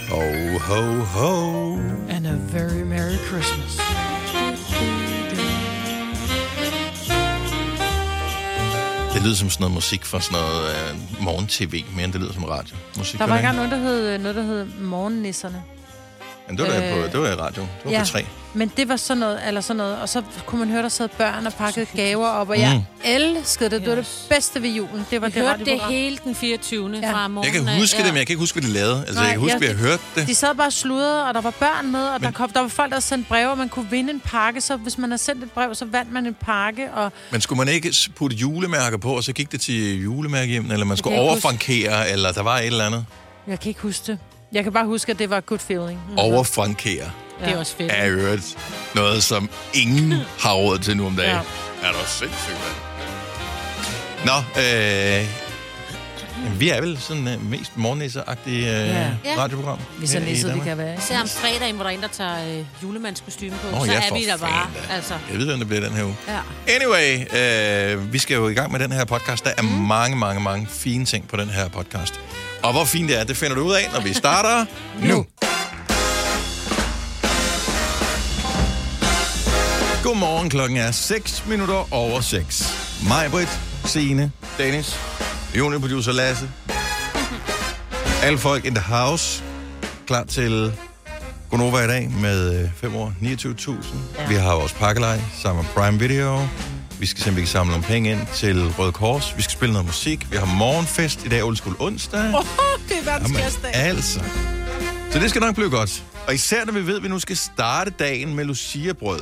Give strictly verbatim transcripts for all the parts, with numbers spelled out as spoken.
Ho, ho, ho. And a very Merry Christmas. Det lyder som sådan noget musik fra sådan noget uh, morgen-tv, mere end det lyder som radio. Musik, der var engang noget, der hed, noget, der hed Morgennisserne. Men det var, øh, på, det var i radio. Det var ja, på tre. Men det var sådan noget, eller sådan noget, og så kunne man høre, der sad børn og pakkede gaver op, og jeg mm. elskede det. Det var det bedste ved julen. Det var vi det hørte det hele den fireogtyvende Ja. fra morgenen. Jeg kan huske ja. det, men jeg kan ikke huske, hvad de lavede. Altså, Nej, jeg kan huske, at jeg hørte det. De sad bare og sludrede, og der var børn med, og men, der, kom, der var folk, der sendte breve, og man kunne vinde en pakke. Så hvis man har sendt et brev, så vandt man en pakke. Og men skulle man ikke putte julemærker på, og så gik det til julemærkehjem, eller man skulle overfrankere, eller der var et eller andet? Jeg kan ikke huske det. Jeg kan bare huske, at det var good feeling. Mm. Overfrankere. Ja. Det er også fedt. Er jo noget, som ingen har råd til nu om dagen. Ja. Er der sindssygt, Nå, øh... vi er vel sådan uh, mest morgennisser-agtige uh, ja. radioprogram. Vi er så nisset, vi kan være. Især om fredagen, hvor der er en, der tager øh, julemandskostyme på, oh, så ja, er vi der bare. Altså. Jeg ved, hvem det bliver den her uge. Ja. Anyway, øh, vi skal jo i gang med den her podcast. Der er mm. mange, mange, mange fine ting på den her podcast. Og hvor fint det er, det finder du ud af, når vi starter nu. Godmorgen, klokken er seks minutter over seks. Maj-Brit, Signe, Dennis, juniorproducer Lasse. Alle folk in the house. Klar til Gonova i dag med fem år niogtyve tusind. Ja. Vi har vores pakkelej sammen med Prime Video. Vi skal simpelthen samle nogle penge ind til Røde Kors. Vi skal spille noget musik. Vi har morgenfest i dag, Old School onsdag. Oh, det er verdens kæreste dag. Altså. Så det skal nok blive godt. Og især når vi ved, at vi nu skal starte dagen med Lucia-brød.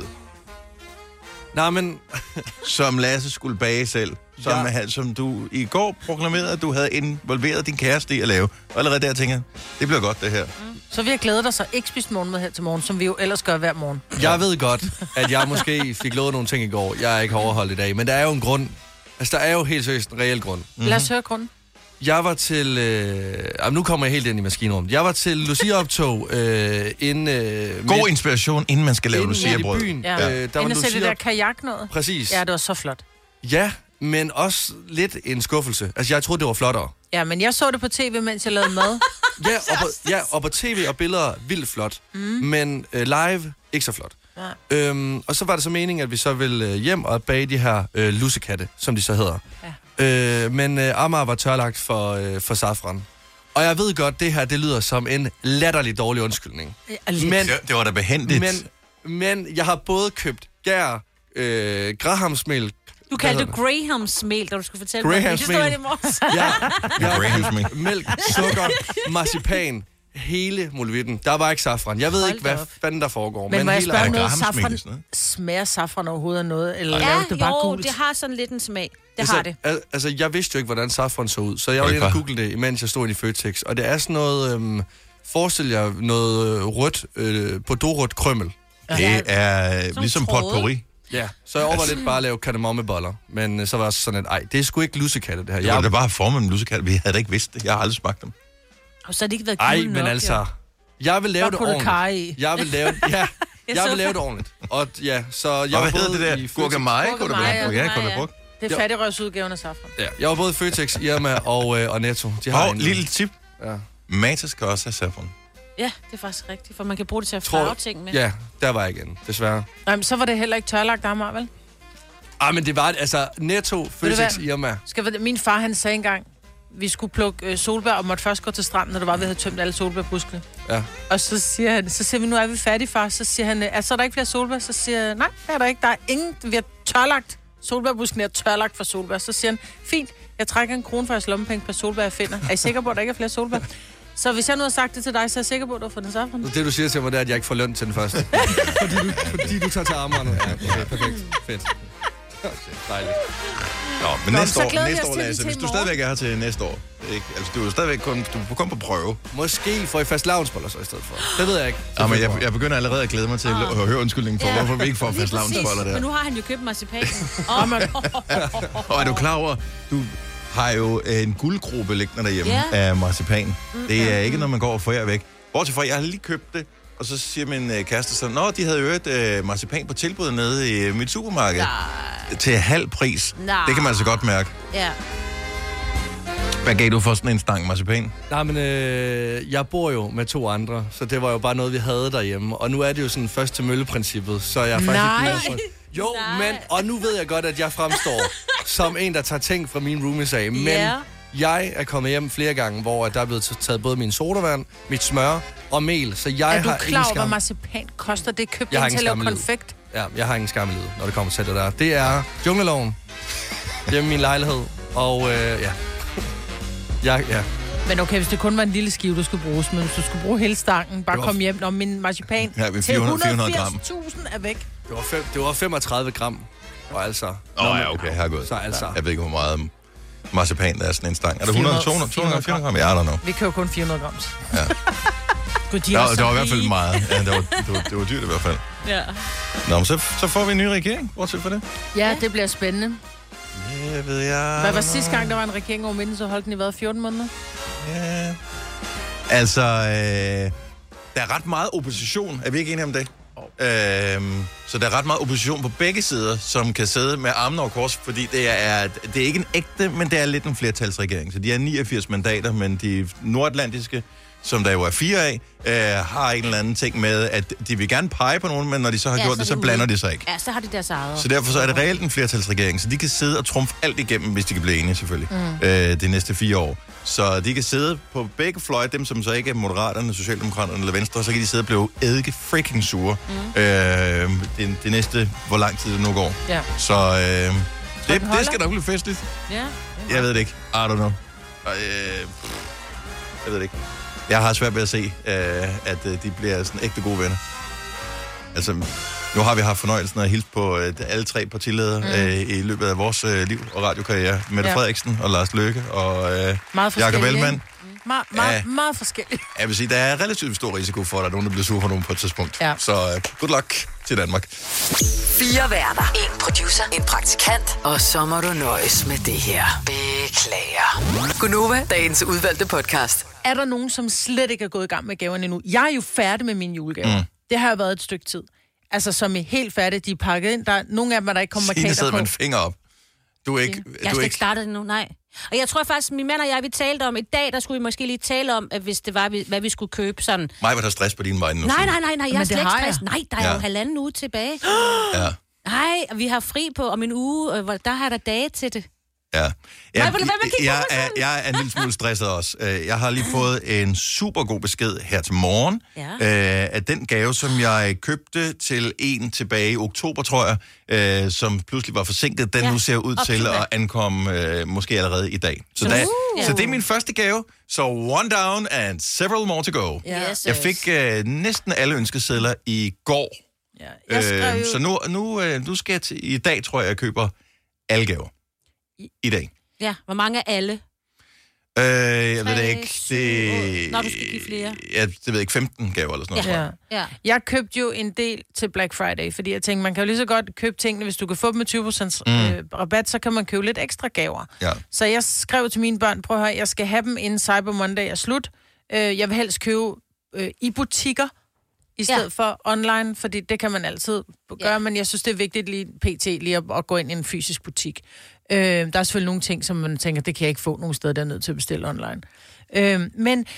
Nej, men... som Lasse skulle bage selv. Som, ja. som du i går proklamerede, at du havde involveret din kæreste i at lave. Og allerede der tænker jeg, det bliver godt det her. Mm. Så vi har glædet dig så ikke spist morgenmad her til morgen, som vi jo ellers gør hver morgen. Jeg ved godt, at jeg måske fik lovet nogle ting i går, jeg ikke har overholdt i dag. Men der er jo en grund. Altså, der er jo helt seriøst en reel grund. Mm-hmm. Lad os høre grunden. Jeg var til... Øh, nu kommer jeg helt ind i maskinrummet. Jeg var til Lucia-optog øh, inden... Øh, God inspiration, inden man skal lave Lucia-brød. Byen. Ja. Øh, der inden at sætte det der kajak noget. Præcis. Ja, det var så flot. Ja, men også lidt en skuffelse. Altså, jeg troede, det var flottere. Ja, men jeg så det på tv, mens jeg lavede mad. ja, og på, ja, og på tv og billeder vildt flot. Mm. Men øh, live, ikke så flot. Ja. Øhm, og så var det så meningen, at vi så ville hjem og bage de her øh, lussekatte, som de så hedder. Ja. Øh, men øh, Amager var tørlagt for, øh, for safran. Og jeg ved godt, det her, det lyder som en latterlig dårlig undskyldning. Ja, men, det, det var da behendigt. Men, men jeg har både købt gær, øh, grahamsmælk. Du kaldte det Grahamsmel, da du skulle fortælle mig. Det stod i morges. Ja, ja. Grahamsmel. Mælk, sukker, marcipan. Hele muligheden. Der var ikke safran. Jeg ved Hold ikke, hvad fanden der foregår. Men, men må jeg spørge noget? Safran, smager safran overhovedet af noget? Eller ja, det bare jo, gult? det har sådan lidt en smag. Det altså, har det. Al- altså, jeg vidste jo ikke, hvordan safran så ud. Så jeg var inde og google det, imens jeg stod inde i Føtex. Og det er sådan noget... Øhm, forestil jer noget rødt, øh, på dorødt krømmel. Ja. Det er øh, ligesom potpourri. Ja, så jeg overvejede lidt bare at lave kardemommeboller. Men øh, så var jeg sådan, at ej, det er sgu ikke lussekatte, det her. Det var jeg... da bare formet med lussekatte. Vi havde da ikke vidst det. Jeg har aldrig smagt dem. Og så har det ikke været ej, gul nok, men altså... Jeg vil lave det ordentligt. I. Jeg vil lave, ja, jeg vil lave det ordentligt. Og ja, så jeg og hvad hedder det der? Gurkemeje? Gurkemeje. Det er fattigrøvsudgaven af safran. Ja, jeg var både Føtex, Irma og, øh, og Netto. De har og en lille tip. Ja. Matas skal også have safran. Ja, det er faktisk rigtigt, for man kan bruge det til at farve ting med. Ja, der var jeg igen, desværre. Nej, men så var det heller ikke tørlagt Amager, vel? Ah, men det var altså Netto, Føtex, Irma. Skal, min far, han sagde engang, vi skulle plukke øh, solbær, og måtte først gå til stranden, når det var, vi havde tømt alle solbærbuskene. Ja. Og så siger han, så siger vi, nu er vi færdige, far. Så siger han, er så der ikke flere solbær? Så siger jeg, nej, det er der ikke. Der er ingen, vi har tørlagt. Solbærbusken er tørlagt for solbær. Så siger han, fint, jeg trækker en krone for jeres lommepenge per solbær, jeg finder. Er I sikker på, at der ikke er flere solbær? Så hvis jeg nu har sagt det til dig, så er jeg sikker på, at du har fået den safran. Det, du siger til mig, det er, at jeg ikke får løn til den første. fordi, du, fordi du tager til armerne. Ja, okay, perfekt. Fedt. Okay, dejligt. Nå, men Nå, næste år, næste år, Lasse, hvis du stadigvæk er her til næste år, ikke? Altså, du er stadigvæk kun, du kom på prøve. Måske får I fast lavnsboller så i stedet for. Det ved jeg ikke. Ja, men jeg, jeg begynder allerede at glæde mig til ah. at høre undskyldningen for, ja. hvorfor vi ikke får fast lavnsboller der. Men nu har han jo købt marcipanen. Oh. Og er du klar over, du har jo en guldgruppe liggende derhjemme yeah. af marcipan. Mm-hmm. Det er ikke noget, man går og forærer væk. Bortset fra, jeg har lige købt det, og så siger min øh, kæreste så, nå, de havde øget øh, marcipan på tilbud nede i øh, mit supermarked. Nej. Til halv pris. Nej. Det kan man altså godt mærke. Ja. Hvad gav du for sådan en stang marcipan? Nej, men øh, jeg bor jo med to andre, så det var jo bare noget, vi havde derhjemme. Og nu er det jo sådan først til mølle-princippet, så jeg er faktisk Nej. ikke mere for... Jo, Nej. men... Og nu ved jeg godt, at jeg fremstår som en, der tager ting fra mine roomies af. Men yeah. jeg er kommet hjem flere gange, hvor der er blevet taget både min sodavand, mit smør og mel. Så jeg er du har klar over, hvad marcipan koster? Det er købt ind til at lave konfekt. Ja, jeg har ingen skam i livet, når det kommer til det der. Det er jungleloven hjemme i min lejlighed. Og øh, ja... Ja, ja. Men okay, hvis det kun var en lille skive, du skulle bruge, men hvis du skulle bruge hele stangen, bare komme hjem, når min marcipan ja, til et hundrede og firs tusind er væk. Det var, fem, det var femogtredive gram, og altså... Åh oh, ja, okay, her er godt. Så altså... Jeg ved ikke, hvor meget marcipan der er sådan en stang. Er det hundrede, to hundrede, to hundrede, fire hundrede gram? Ja, I don't know. Vi køber kun fire hundrede grams. Ja. God, de der, var, der var i hvert fald meget. Ja, det var, det var, det var dyrt i hvert fald. Ja. Nå, men så, så får vi en ny regering. Bortset for det. Ja, det bliver spændende. Ja, ved jeg... Hvad var sidste gang, der var en regering over midten, så holdt den i hvad, fjorten måneder? Ja... Altså, øh, der er ret meget opposition. Er vi ikke enige om det? Oh. Øh, så der er ret meget opposition på begge sider, som kan sidde med armen over kors, fordi det er, det er ikke en ægte, men det er lidt en flertalsregering. Så de er niogfirs mandater, men de nordatlantiske, som der jo er fire af, øh, har en eller anden ting med, at de vil gerne pege på nogen, men når de så har ja, gjort så det, så blander de sig ikke. Ja, så har de deres eget. Så derfor så er det reelt en flertalsregering, så de kan sidde og trumfe alt igennem, hvis de kan blive enige selvfølgelig, mm. øh, de næste fire år. Så de kan sidde på begge fløje, dem som så ikke er Moderaterne, Socialdemokraterne eller Venstre, så kan de sidde og blive eddike freaking sure mm. øh, det, det næste, hvor lang tid det nu går. Ja. Så øh, det, det skal nok blive festligt. Ja. Jeg ved det ikke. I don't know. Øh, jeg ved det ikke. Jeg har svært ved at se, øh, at øh, de bliver sådan ægte gode venner. Altså, nu har vi haft fornøjelsen af at hilse på øh, alle tre partiledere mm. øh, i løbet af vores øh, liv og radiokarriere. Mette ja. Frederiksen og Lars Løkke og øh, Jakob Ellemann. Mm. Me- me- ja, meget forskelligt. Jeg vil sige, der er relativt stor risiko for, at der er nogen, der bliver sur for nogen på et tidspunkt. Ja. Så øh, good luck til Danmark. Fire værter. En producer. En praktikant. Og så må du nøjes med det her. Beklager. Gunova, dagens udvalgte podcast. Er der nogen, som slet ikke er gået i gang med gaverne endnu? Jeg er jo færdig med mine julegaver. Mm. Det har jo været et stykke tid. Altså, som er helt færdige. De er pakket ind. Der er nogle af dem, der ikke kommer markater på. Signe sidder med en finger op. Du er ikke... Jeg har ikke startet endnu, nej. Og jeg tror faktisk, min mand og jeg, vi talte om, i dag, der skulle vi måske lige tale om, at hvis det var, hvad vi skulle købe sådan... Mig var der stress på din vej nu. Nej, nej, nej, nej, jeg har slet ikke stress. Nej, der er ja. jo halvanden uge tilbage. Ja. Nej, vi har fri på om en uge, hvor der har der dage til det. Ja. Jeg, Nej, hvad, hvad jeg, er, jeg er en lille smule stresset også. Jeg har lige fået en super god besked her til morgen, ja. øh, at den gave, som jeg købte til en tilbage i oktober, tror jeg, øh, som pludselig var forsinket, den ja. nu ser ud til at ankomme øh, måske allerede i dag. Så, der, uh. så det er min første gave. Så one down and several more to go. Yes, jeg fik øh, næsten alle ønskesedler i går. Ja. Jeg øh, så nu, nu, øh, nu skal jeg til, i dag, tror jeg, jeg køber alle gaver. I dag. Ja, hvor mange af alle? Øh, jeg tre, ved det ikke. Det... Når du skal give flere. Ja, det ved jeg ikke. femten gaver eller sådan noget. Ja. Ja. Jeg købte jo en del til Black Friday, fordi jeg tænkte, man kan jo lige så godt købe tingene, hvis du kan få dem med tyve procent mm. øh, rabat, så kan man købe lidt ekstra gaver. Ja. Så jeg skrev til mine børn, prøv at høre, jeg skal have dem inden Cyber Monday er slut. Øh, jeg vil helst købe øh, i butikker, i stedet ja. for online, fordi det kan man altid gøre, ja. men jeg synes, det er vigtigt lige pt. Lige at, at gå ind i en fysisk butik. Øh, der er selvfølgelig nogle ting, som man tænker, det kan jeg ikke få nogen steder, der er nødt til at bestille online. Øh, men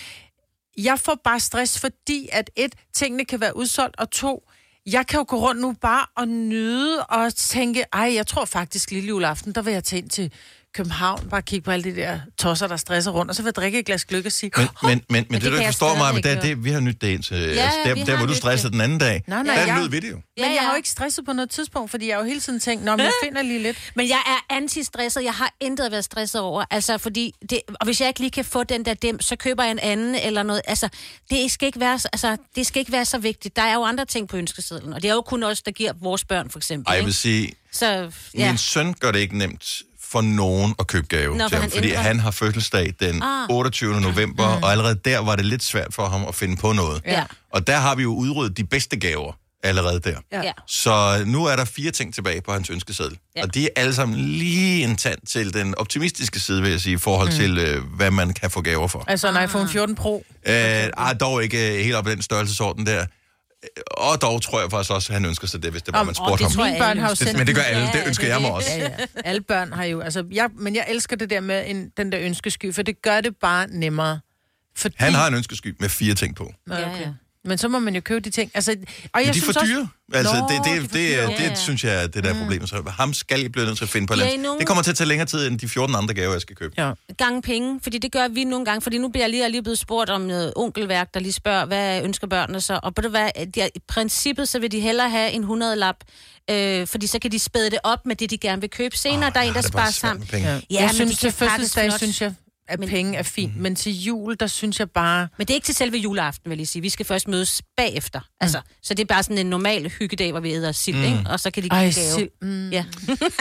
jeg får bare stress, fordi at et, tingene kan være udsolgt, og to, jeg kan jo gå rundt nu bare og nyde og tænke, ej, jeg tror faktisk lille juleaften, der vil jeg tage ind til København, bare kigge på alle de der tosser, der stresser rundt, og så vil jeg drikke et glas gløgg og sige... Men, men, men, men, men det, du ikke forstår mig, men det er det, vi har nyt det ind til... Ja, altså, der, der hvor du stressede den anden dag, nej, nej, der jeg, lød vi det jo. Men ja, ja. jeg har jo ikke stresset på noget tidspunkt, fordi jeg har jo hele tiden tænkt, nå, men jeg finder lige lidt. Men jeg er anti-stresset, jeg har intet været stresset over, altså fordi... Det, og hvis jeg ikke lige kan få den der dem, så køber jeg en anden eller noget. Altså, det skal ikke være, altså, det skal ikke være så vigtigt. Der er jo andre ting på ønskesedlen, og det er jo kun os, der giver vores børn, for eksempel. Ej, jeg vil sige, så, ja. min søn gør det ikke nemt for nogen at købe gave Nå, til ham, han fordi ændrer. han har fødselsdag den ah. otteogtyvende november, mm. og allerede der var det lidt svært for ham at finde på noget. Ja. Og der har vi jo udryddet de bedste gaver allerede der. Ja. Så nu er der fire ting tilbage på hans ønskeseddel. Ja. Og de er alle sammen lige en tand til den optimistiske side, vil jeg sige, i forhold mm. til, øh, hvad man kan få gaver for. Altså en iPhone fjorten Pro? Øh, okay. Ej, dog ikke helt op i den størrelsesorden der. Og dog tror jeg faktisk også, at han ønsker sig det, hvis det var, man spurgte ham. Mine børn har jo sendt... Men det gør alle, det ønsker jeg mig også. Ja, ja. Alle børn har jo... Altså, jeg, men jeg elsker det der med en, den der ønskesky, for det gør det bare nemmere. Fordi... Han har en ønskesky med fire ting på. Okay. Ja, ja. Men så må man jo købe de ting. Altså, og jeg de er synes for dyre. Også... Altså, Nå, det, det, de det, det, det, ja, ja. det synes jeg er det der mm. problem. Så ham skal I blive nødt til at finde på ja, nogen... Det kommer til at tage længere tid, end de fjorten andre gaver, jeg skal købe. Ja. Gange penge, fordi det gør vi nogle gange. Fordi nu bliver jeg lige, jeg lige blevet spurgt om noget onkelværk, der lige spørger, hvad ønsker børnene så? Og på det hvad, de, i princippet, så vil de hellere have en hundrede-lap, øh, fordi så kan de spæde det op med det, de gerne vil købe senere. Oh, der er en, der sparer sammen. Ja. Ja, jeg synes, til fødselsdag, synes jeg... at men, penge er fint, mm. men til jul, der synes jeg bare... Men det er ikke til selve juleaften, vil jeg sige. Vi skal først mødes bagefter. Mm. Altså, så det er bare sådan en normal hyggedag, hvor vi æder sild, mm. ikke? Og så kan de give gave. Sild. Mm. Ja.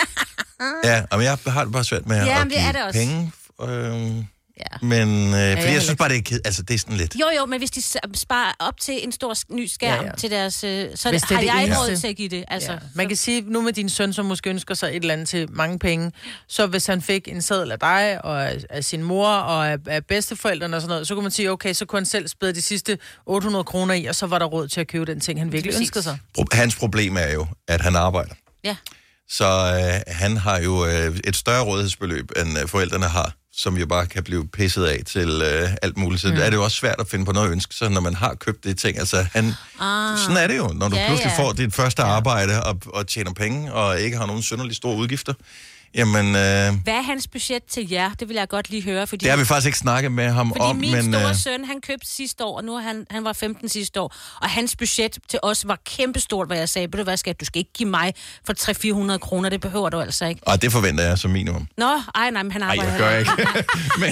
Ja, men jeg har det bare svært med ja, at give det penge. Øh, ja. Men, øh, ja, fordi jeg synes bare, det er ked... Altså, det er sådan lidt... Jo, jo, men hvis de sparer op til en stor ny skærm ja, ja. til deres... Øh, så hvis har det jeg ikke råd til at give det. Altså, ja. Man kan sige, nu med din søn, som måske ønsker sig et eller andet til mange penge, så hvis han fik en seddel af dig, og af, af sin mor, og af, af bedsteforældrene og sådan noget, så kunne man sige, okay, så kunne han selv spæde de sidste otte hundrede kroner i, og så var der råd til at købe den ting, han virkelig ønsker sig. Hans problem er jo, at han arbejder. Ja. Så øh, han har jo øh, et større rådighedsbeløb, end øh, forældrene har, som jo bare kan blive pisset af til øh, alt muligt. Så mm. er det jo også svært at finde på noget at ønske sig, når man har købt det ting. Altså, han, ah. sådan er det jo, når du ja, pludselig ja. får dit første arbejde og, og tjener penge, og ikke har nogen synderligt store udgifter. Jamen, øh, hvad er hans budget til jer? Det vil jeg godt lige høre. Fordi, det har vi faktisk ikke snakket med ham fordi om. Fordi min men, store øh, søn, han købte sidste år, og nu er han, han var femten sidste år, og hans budget til os var kæmpestort, hvad jeg sagde. Ved du hvad, skat? Du skal ikke give mig for tre til fire hundrede kroner, det behøver du altså ikke. Og det forventer jeg som minimum. Nå, ej nej, men han arbejder. Ej, jeg gør ikke. men...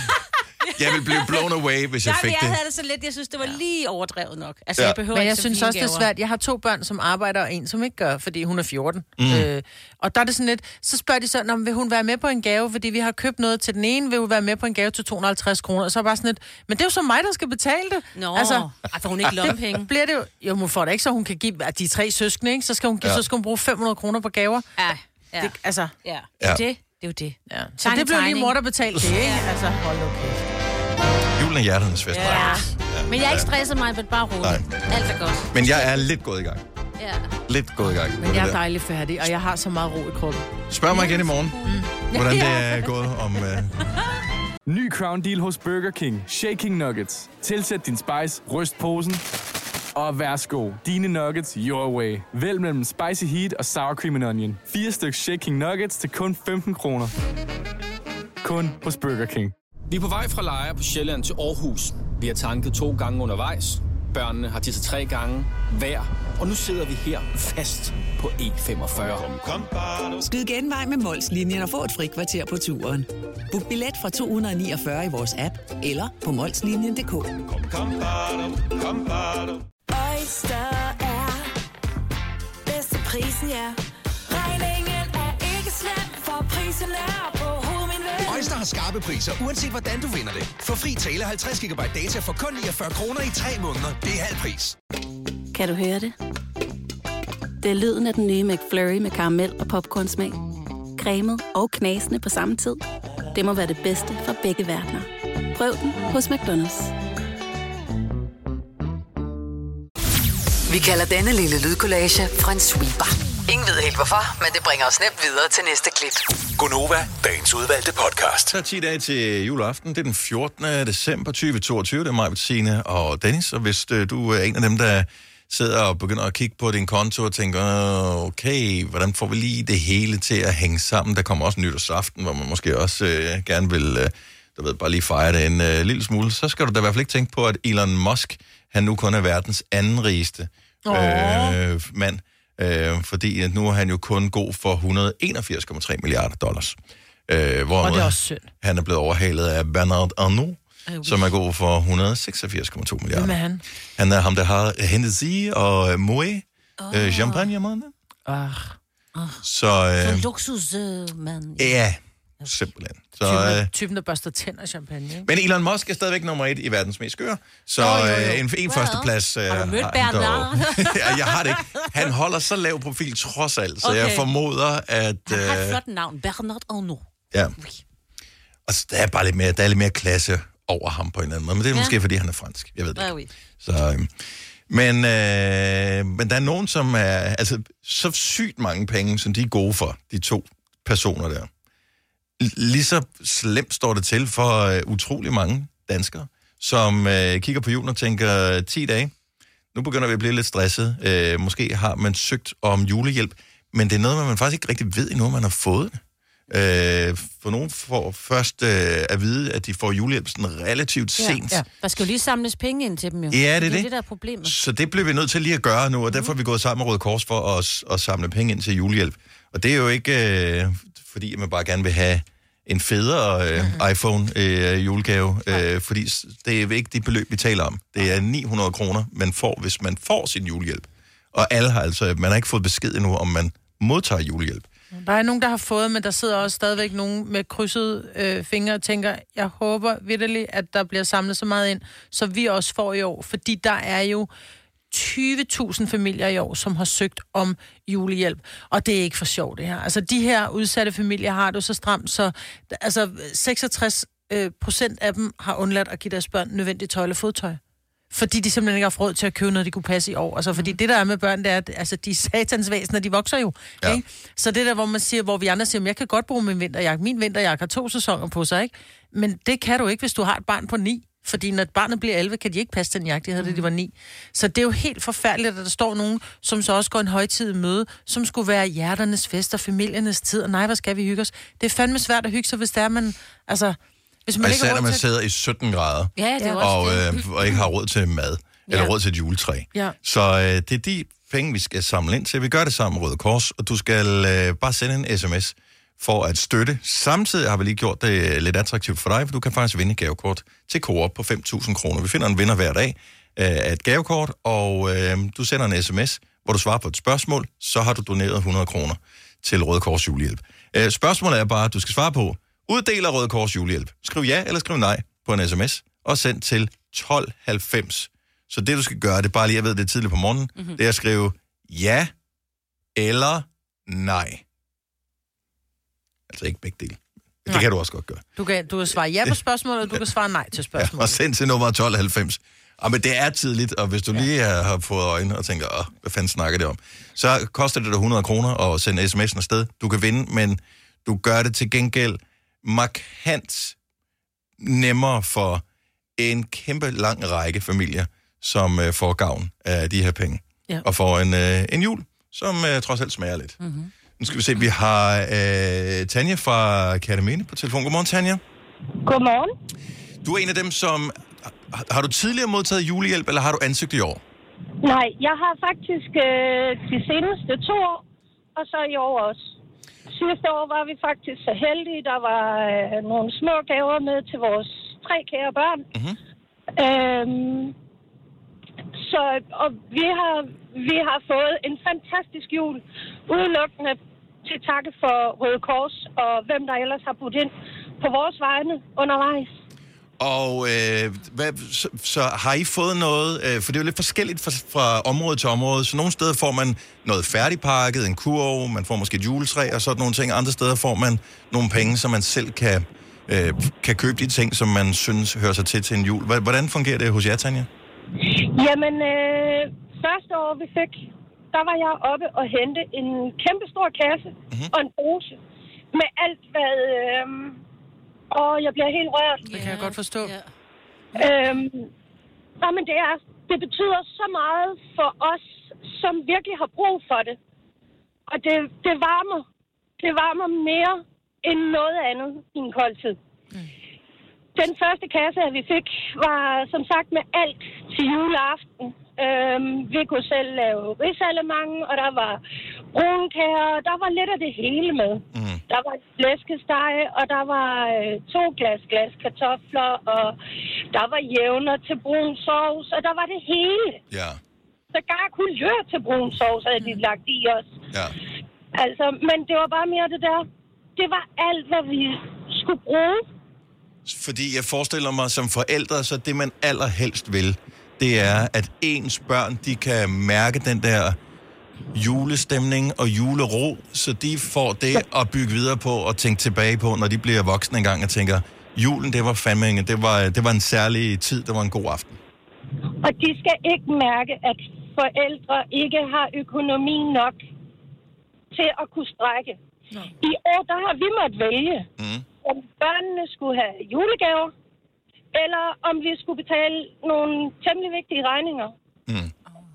Jeg ville blive blown away, hvis jeg ja, fik jeg det. Jeg havde det så lidt, jeg synes, det var lige overdrevet nok. Altså, ja. jeg behøver men jeg ikke synes også, gaver. Det er svært. Jeg har to børn, som arbejder, og en, som ikke gør, fordi hun er fjorten. Mm. Øh, og der er det sådan lidt, så spørger de så, vil hun være med på en gave, fordi vi har købt noget til den ene, vil hun være med på en gave til to hundrede og halvtreds kroner, og så er bare sådan lidt, men det er jo så mig, der skal betale det. Nå, altså, får hun ikke lommepenge? Bliver det jo, jo, hun får det ikke, så hun kan give, at de tre søskende, ikke? Så skal hun, ja. så skal hun bruge fem hundrede kroner på gaver. Ja, ja. Det, altså, ja. Ja. Det, det er jo det. Ja. Så det bliver lige mor, der betalte det, ikke? Altså, hold nu kæft. Julen er hjerternes fest. Ja. Ja. Men jeg er ikke stresset mig, men bare roligt. Alt er godt. Men jeg er lidt gået i gang. Ja. Lidt gået i gang. Men jeg er dejligt færdig, og jeg har så meget ro i kroppen. Spørg mig igen i morgen, mm. hvordan det er gået om... Uh... Ny Crown Deal hos Burger King. Shaking Nuggets. Tilsæt din spice, ryst posen, og værsgo. Dine nuggets your way. Vælg mellem spicy heat og sour cream and onion. Fire stykker Shaking Nuggets til kun femten kroner. Kun hos Burger King. Vi er på vej fra Lejre på Sjælland til Aarhus. Vi har tanket to gange undervejs. Børnene har tisset tre gange hver. Og nu sidder vi her fast på E femogfyrre. Skyd genvej med Mols-linjen og få et fri kvarter på turen. Book billet fra to hundrede og niogfyrre i vores app eller på molslinjen punktum d k. Oyster er bedst til prisen, ja. Regningen er ikke slem, for prisen er på hovedet, min ven. Oyster har skarpe priser, uanset hvordan du vinder det. For fri tale halvtreds gigabyte data for kun niogfyrre kroner i tre måneder. Det er halv pris. Kan du høre det? Det er lyden af den nye McFlurry med karamel og popcornsmag. Cremet og knasende på samme tid. Det må være det bedste fra begge verdener. Prøv den hos McDonald's. Vi kalder denne lille lydkollage en sweeper. Ingen ved helt hvorfor, men det bringer os nemt videre til næste klip. Gonova, dagens udvalgte podcast. Så er ti dage til juleaften. Det er den fjortende december tyve toogtyve. Det er mig, Bettine og Dennis. Og hvis du er en af dem, der sidder og begynder at kigge på din konto og tænker, okay, hvordan får vi lige det hele til at hænge sammen? Der kommer også nytårsaften, hvor man måske også øh, gerne vil øh, du ved, bare lige fejre det en øh, lille smule. Så skal du da i hvert fald ikke tænke på, at Elon Musk, han nu kun er verdens anden rigeste øh, mand. Øh, fordi at nu er han jo kun god for et hundrede og enogfirs komma tre milliarder dollars. Øh, hvor og det er også synd. Han er blevet overhalet af Bernard Arnault, som er god for et hundrede og seksogfirs komma to milliarder. Hvem er han? Han er ham, der har Hennessy og Moët, oh. øh, champagne, man. Ah. Oh. Så... Øh, øh, luksusmand. Øh, ja, simpelthen. Så, typen, øh, typen, der børster tænder champagne, ikke? Men Elon Musk er stadigvæk nummer et i verdens mest skøre. Så oh, jo, jo. Øh, en, en førsteplads... Øh, har du mødt Bernard? ja, jeg har det ikke. Han holder så lav profil trods alt, så okay. jeg formoder, at... Han har et øh, flot navn, Bernard Arnault. Ja. Og der er bare lidt mere, der er lidt mere klasse over ham på en eller anden måde. Men det er ja. måske, fordi han er fransk. Jeg ved det Ah, ikke. oui. Så, øh, men, øh, men der er nogen, som er altså, så sygt mange penge, som de er gode for, de to personer der. Lige så slemt står det til for øh, utrolig mange danskere, som øh, kigger på julen og tænker ti dage. Nu begynder vi at blive lidt stresset. Øh, måske har man søgt om julehjælp, men det er noget, man faktisk ikke rigtig ved endnu, man har fået det. Øh, for nogen får først øh, at vide, at de får julehjælp sådan relativt Ja, sent. ja. Der skal jo lige samles penge ind til dem jo. Ja, det er det. det. Det, der er problemet. Så det bliver vi nødt til lige at gøre nu, og derfor er vi gået sammen med Røde Kors for at, at samle penge ind til julehjælp. Og det er jo ikke, øh, fordi man bare gerne vil have en federe øh, mm-hmm. iPhone øh, julegave, øh, fordi det er ikke de beløb, vi taler om. Det er ni hundrede kroner, man får, hvis man får sin julehjælp. Og alle har altså, man har ikke fået besked endnu, om man modtager julehjælp. Der er nogen, der har fået, men der sidder også stadigvæk nogen med krydsede øh, fingre og tænker, jeg håber vitterligt, at der bliver samlet så meget ind, så vi også får i år. Fordi der er jo tyve tusind familier i år, som har søgt om julehjælp. Og det er ikke for sjovt, det her. Altså, de her udsatte familier har det så stramt, så altså, seksogtres procent af dem har undladt at give deres børn nødvendigt tøj eller fodtøj. Fordi de simpelthen ikke har haft råd til at købe noget, de kunne passe i år. Altså, fordi det, der er med børn, det er, at altså, de satansvæsener, de vokser jo. Ja. Ikke? Så det der, hvor man siger, hvor vi andre siger, jeg kan godt bruge min vinterjakke. Min vinterjakke har to sæsoner på sig, ikke? Men det kan du ikke, hvis du har et barn på ni. Fordi når barnet bliver elleve, kan de ikke passe den jakke, de havde, mm. da de var ni. Så det er jo helt forfærdeligt, at der står nogen, som så også går en højtidig møde, som skulle være hjerternes fest og familiernes tid. Og nej, hvor skal vi hygge os? Det er fandme svært at hygge sig, hvis det er, man... Altså, hvis man og ikke især, har når råd man til... sidder i sytten grader, Ja, det er og, også øh, og ikke har råd til mad, eller Ja. råd til et juletræ. Ja. Så øh, det er de penge, vi skal samle ind til. Vi gør det sammen med Røde Kors, og du skal øh, bare sende en sms for at støtte. Samtidig har vi lige gjort det lidt attraktivt for dig, for du kan faktisk vinde et gavekort til Coop på fem tusind kroner. Vi finder en vinder hver dag øh, af et gavekort, og øh, du sender en sms, hvor du svarer på et spørgsmål, så har du doneret hundrede kroner til Røde Kors julehjælp. Øh, spørgsmålet er bare, at du skal svare på, uddeler Røde Kors julehjælp. Skriv ja eller skriv nej på en sms, og send til tolv halvfems. Så det, du skal gøre, det er bare lige, jeg ved, det er tidligt på morgenen, mm-hmm. det er at skrive ja eller nej. Altså ikke begge dele. Det nej. Kan du også godt gøre. Du kan, du kan svare ja på spørgsmålet, og du kan svare nej til spørgsmålet. Ja, og send til nummer tolv halvfems. Og men det er tidligt, og hvis du ja. lige har fået øjne og tænker, åh, hvad fanden snakker det om, så koster det dig hundrede kroner at sende sms'en afsted. Du kan vinde, men du gør det til gengæld markant nemmere for en kæmpe lang række familier, som uh, får gavn af de her penge. Ja. Og får en, uh, en jul, som uh, trods alt smager lidt. Mm-hmm. Nu skal vi se, vi har uh, Tanja fra Kærteminde på telefon. Godmorgen, Tanja. Godmorgen. Du er en af dem, som... Har, har du tidligere modtaget julehjælp, eller har du ansøgt i år? Nej, jeg har faktisk øh, de seneste to år, og så i år også. Sidste år var vi faktisk så heldige. Der var øh, nogle små gaver med til vores tre kære børn. Mm-hmm. Øhm, så og vi har vi har fået en fantastisk jul, udelukkende til takke for Røde Kors og hvem der ellers har budt ind på vores vegne undervejs. Og øh, hvad, så, så har I fået noget, øh, for det er jo lidt forskelligt fra, fra område til område, så nogle steder får man noget færdigpakket, en kurv, man får måske et juletræ og sådan nogle ting, andre steder får man nogle penge, så man selv kan, øh, kan købe de ting, som man synes hører sig til til en jul. Hvordan fungerer det hos jer, Tanja? Jamen, øh, første år vi fik, der var jeg oppe og hente en kæmpe stor kasse mm-hmm. og en pose med alt, hvad... Øh, og jeg bliver helt rørt. Det kan jeg godt forstå. Ja. Øhm, nej, men det, er, det betyder så meget for os, som virkelig har brug for det. Og det, det varmer. Det varmer mere end noget andet i en kold tid. Mm. Den første kasse, vi fik, var som sagt med alt til juleaften. Øhm, vi kunne selv lave risalemang, og der var brunkager, der var lidt af det hele med. Mm. Der var flæskesteg, og der var øh, to glas glas kartofler, og der var jævner til brun sovs, og der var det hele. Ja. Så gar kulør til brun sovs havde de lagt i os. Ja. Altså, men det var bare mere det der. Det var alt, hvad vi skulle bruge. Fordi jeg forestiller mig som forældre, så det man allerhelst vil, det er, at ens børn, de kan mærke den der julestemning og julero, så de får det at bygge videre på og tænke tilbage på, når de bliver voksne engang og tænker, julen, det var fandme, det var, det var en særlig tid, det var en god aften. Og de skal ikke mærke, at forældre ikke har økonomi nok til at kunne strække. Nå. I år, der har vi måttet vælge, mm. om børnene skulle have julegaver, eller om vi skulle betale nogle temmelig vigtige regninger. Mm.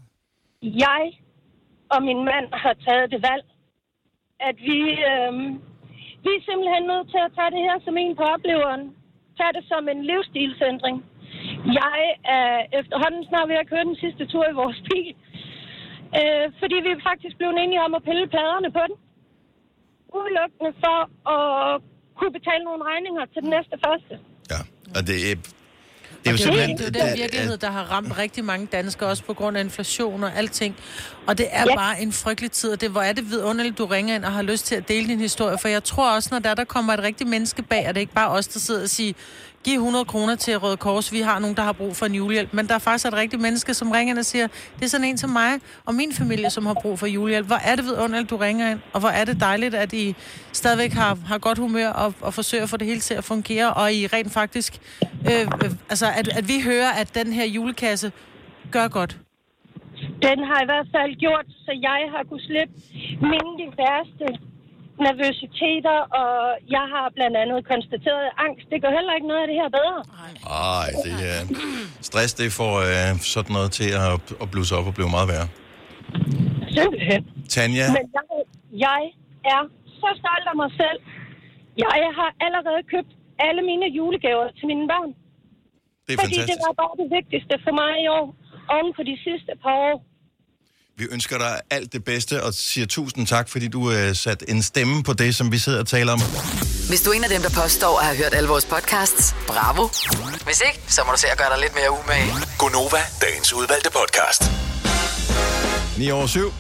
Jeg og min mand har taget det valg, at vi, øh, vi er simpelthen nødt til at tage det her som en på opleveren. Tag det som en livsstilsændring. Jeg er efterhånden snart ved at køre den sidste tur i vores bil, øh, fordi vi er faktisk blevet enige om at pille pladerne på den. Udelukkende for at kunne betale nogle regninger til den næste første. Ja, og det er... Det er jo simpelthen det, det er den virkelighed, der har ramt rigtig mange danskere, også på grund af inflation og alting. Og det er ja. bare en frygtelig tid, og det, hvor er det vidunderligt, du ringer ind og har lyst til at dele din historie. For jeg tror også, når der, der kommer et rigtigt menneske bag, og det er ikke bare os, der sidder og siger, giv hundrede kroner til Røde Kors, vi har nogen, der har brug for en julehjælp. Men der er faktisk et rigtigt menneske, som ringer ind og siger, det er sådan en som mig og min familie, som har brug for julehjælp. Hvor er det vidunderligt, du ringer ind, og hvor er det dejligt, at I stadigvæk har, har godt humør og, og forsøger at få det hele til at fungere, og I rent faktisk, øh, øh, altså at, at vi hører, at den her julekasse gør godt. Den har i hvert fald gjort, så jeg har kunnet slippe mine de værste nervøsiteter, og jeg har blandt andet konstateret angst. Det gør heller ikke noget af det her bedre. Nej, det er... Stress, det får uh, sådan noget til at, at blusse op og blive meget værre. Simpelthen. Tanja? Men jeg, jeg er så stolt af mig selv. Jeg har allerede købt alle mine julegaver til mine børn. Det er fordi fantastisk. det var bare det vigtigste for mig i år, oven på de sidste par år. Vi ønsker dig alt det bedste og siger tusind tak, fordi du har uh, sat en stemme på det, som vi sidder og taler om. Hvis du er en af dem, der påstår at have hørt alle vores podcasts, bravo. Hvis ikke, så må du se at gøre dig lidt mere umage. Gonova, dagens udvalgte podcast. ni over syv.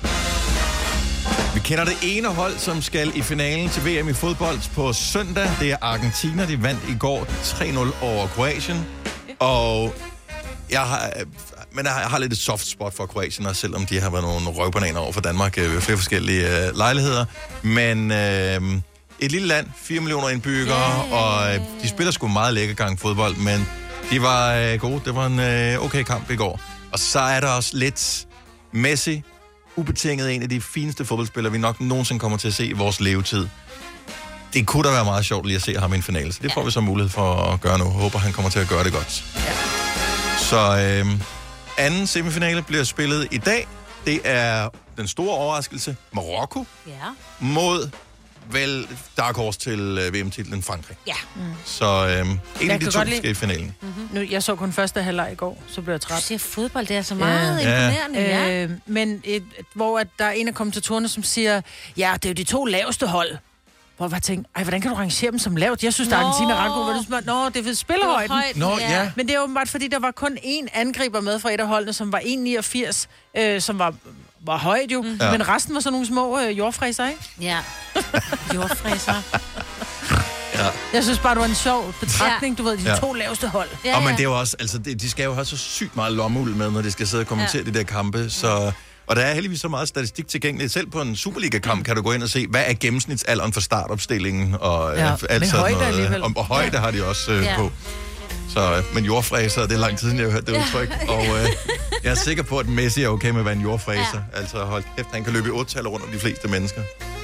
Vi kender det ene hold, som skal i finalen til V M i fodbold på søndag. Det er Argentina. De vandt i går tre nul over Kroatien. Og jeg har, men jeg har lidt et soft spot for Kroatien, og selvom de har været nogle røvbananer over for Danmark ved flere forskellige øh, lejligheder. Men øh, et lille land, fire millioner indbyggere, yeah. og øh, de spiller sgu meget lækker gang fodbold, men de var øh, gode. Det var en øh, okay kamp i går. Og så er der også lidt Messi, ubetinget en af de fineste fodboldspillere, vi nok nogensinde kommer til at se i vores levetid. Det kunne da være meget sjovt lige at se ham i en finale, så det får vi så mulighed for at gøre nu. Håber, han kommer til at gøre det godt. Ja. Så øh, anden semifinale bliver spillet i dag. Det er den store overraskelse, Marokko, ja. mod vel Dark Horse til øh, V M-titlen Frankrig. Ja. Mm. Så øh, en jeg af de to skal i finalen. Mm-hmm. Nu, jeg så kun første halvleg i går, så blev jeg træt. Du siger fodbold, det er så meget ja. imponerende. Ja. Øh, men et, et, hvor at der er en af kommentatorerne, som siger, ja, det er jo de to laveste hold. Hvor jeg tænkte, ej, hvordan kan du rangere dem som lavt? Jeg synes, der er Argentina ret god. Nå, det er ved spillerhøjden. Nå, ja. Men det er åbenbart, fordi der var kun én angriber med fra et af holdene, som var en komma niogfirs, øh, som var, var højt jo. Mm. Ja. Men resten var sådan nogle små øh, jordfræser, ikke? Ja, jordfræser. Ja. Jeg synes bare, det var en sjov betragtning, ja. Du ved, de ja. to laveste hold. Ja, og men det er jo også, altså, de skal jo have så sygt meget lommeuld med, når de skal sidde og kommentere ja. de der kampe, så... Og der er heldigvis så meget statistik tilgængeligt. Selv på en Superliga-kamp kan du gå ind og se, hvad er gennemsnitsalderen for startopstillingen, og ja, alt sådan noget. Og, og højde ja. har de også øh, ja. på. Så, men jordfræser, det er lang tid siden, jeg har hørt det udtryk. Ja. Og øh, jeg er sikker på, at Messi er okay med at være en jordfræser. Ja. Altså hold kæft, han kan løbe i otte-tal rundt om de fleste mennesker.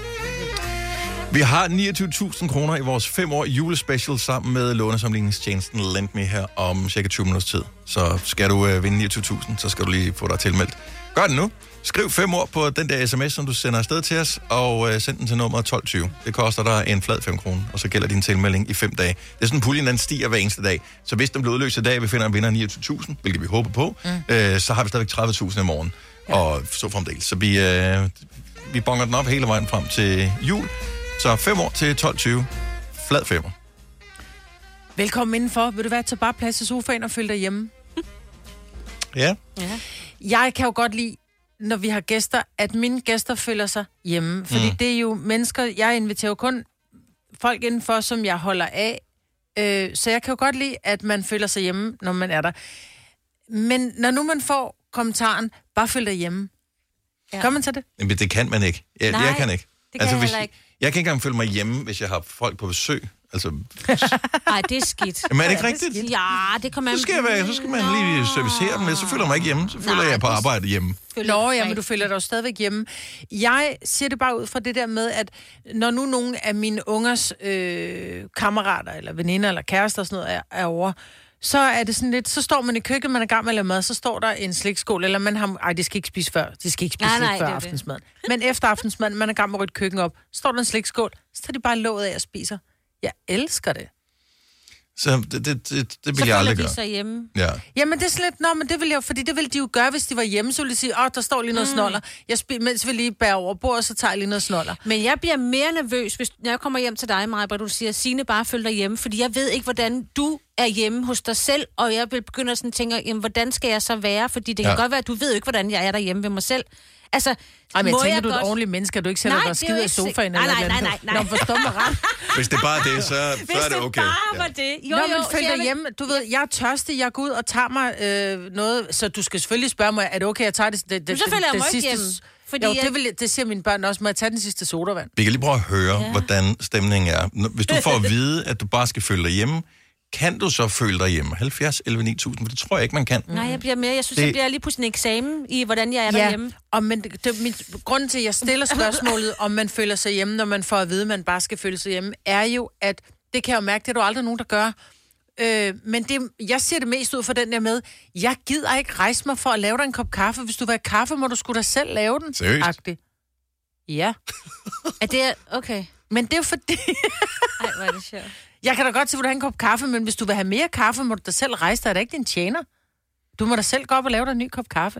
Vi har niogtyve tusind kroner i vores fem år julespecial sammen med lånesamligningstjenesten LendMe her om cirka tyve minutters tid. Så skal du øh, vinde niogtyve tusind, så skal du lige få dig tilmeldt. Gør det nu. Skriv fem ord på den der sms, som du sender afsted til os, og øh, send den til nummer tolv tyve. Det koster dig en flad fem kroner, og så gælder din tilmelding i fem dage. Det er sådan, puljen den stiger hver eneste dag. Så hvis den bliver udløst i dag, vi finder en vinder af niogtyve tusind, hvilket vi håber på, mm. øh, så har vi stadigvæk tredive tusind i morgen, ja. og så fremdeles. Så vi, øh, vi bonger den op hele vejen frem til jul. Så fem år til tolv tyve. Flad femmer. Velkommen indenfor. Vil du være til bare plads i sofaen og følge dig hjemme? Ja. ja. Jeg kan jo godt lide, når vi har gæster, at mine gæster føler sig hjemme. Fordi mm. det er jo mennesker, jeg inviterer jo kun folk indenfor, som jeg holder af. Øh, så jeg kan jo godt lide, at man føler sig hjemme, når man er der. Men når nu man får kommentaren, bare følg dig hjemme. Ja. Kan man så det? Men det kan man ikke. Jeg, Nej, jeg kan ikke. det kan altså, jeg hvis, heller ikke. Jeg kan ikke engang føle mig hjemme, hvis jeg har folk på besøg. Altså, Nej, det er skidt. men er det ikke rigtigt? Ja, det kommer man... Så skal, jeg være, så skal man lige servicere dem, men så føler jeg mig ikke hjemme. Så føler jeg på arbejde hjemme. Nå, ja, men du føler dig jo stadigvæk hjemme. Jeg siger det bare ud fra det der med, at når nu nogle af mine ungers øh, kammerater, eller veninder, eller kærester og sådan noget er, er over, så er det sådan lidt, så står man i køkkenet, man er i gang med at lave mad, så står der en slikskål, eller man har, ej, det skal ikke spise før, de skal ikke spise nej, nej, før nej, aftensmaden. Men efter aftensmaden, man er i gang med at rydde køkken op, står der en slikskål, så tager de bare låget af og spiser. Jeg elsker det. Så det, det, det, det vil så jeg aldrig de gøre. Så hjemme. Ja. Jamen, det er slet, nå, men det ville jeg, fordi det ville de jo gøre, hvis de var hjemme, så ville de sige, åh, der står lige noget mm. snoller. Jeg spi- mens vi lige bærer over bordet, så tager jeg lige noget snoller. Men jeg bliver mere nervøs, hvis når jeg kommer hjem til dig, Maja, hvor du siger, Signe, bare følg dig hjemme, fordi jeg ved ikke, hvordan du er hjemme hos dig selv, og jeg begynder sådan at tænke, jamen, hvordan skal jeg så være? Fordi det kan ja. godt være, at du ved ikke, hvordan jeg er derhjemme ved mig selv. Altså, Ej, men jeg tænker, jeg du er godt... et ordentligt menneske, du ikke sætter dig og skider i sofaen nej, eller nej, noget. Nej, nej, nej, nej. Nå, forstår mig ret. Hvis det er bare det, så, så er det okay. Hvis det bare var det. Jo, Nå, jo, men følg dig vil... hjemme. Du ved, jeg er tørstig, jeg går ud og tager mig øh, noget, så du skal selvfølgelig spørge mig, er det okay, jeg tager det, det, det, så følger det, jeg det mig sidste... hjemme. Fordi jo, jeg... det, vil, det siger mine børn også, må jeg tage den sidste sodavand. Vi kan lige prøve at høre, ja. hvordan stemningen er. Hvis du får at vide, at du bare skal følge dig hjemme, kan du så føle dig hjemme? halvfjerds elleve ni tusind, for det tror jeg ikke, man kan. Nej, jeg bliver mere. Jeg synes, det... jeg bliver lige pludselig en eksamen i, hvordan jeg er ja, derhjemme. Og men det, det, mit, grunden til, at jeg stiller spørgsmålet, om man føler sig hjemme, når man får at vide, at man bare skal føle sig hjemme, er jo, at det kan jeg jo mærke, det er du aldrig nogen, der gør. Øh, men det, jeg ser det mest ud for den der med, jeg gider ikke rejse mig for at lave dig en kop kaffe. Hvis du vil have kaffe, må du sgu da selv lave den. Seriøst? Agtigt. Ja. Er det... Okay. Men det er jo fordi... Ej, hvor er det sjovt. Jeg kan da godt til, at du have en kop kaffe, men hvis du vil have mere kaffe, må du da selv rejse dig. Er det ikke din tjener? Du må da selv gå op og lave dig en ny kop kaffe.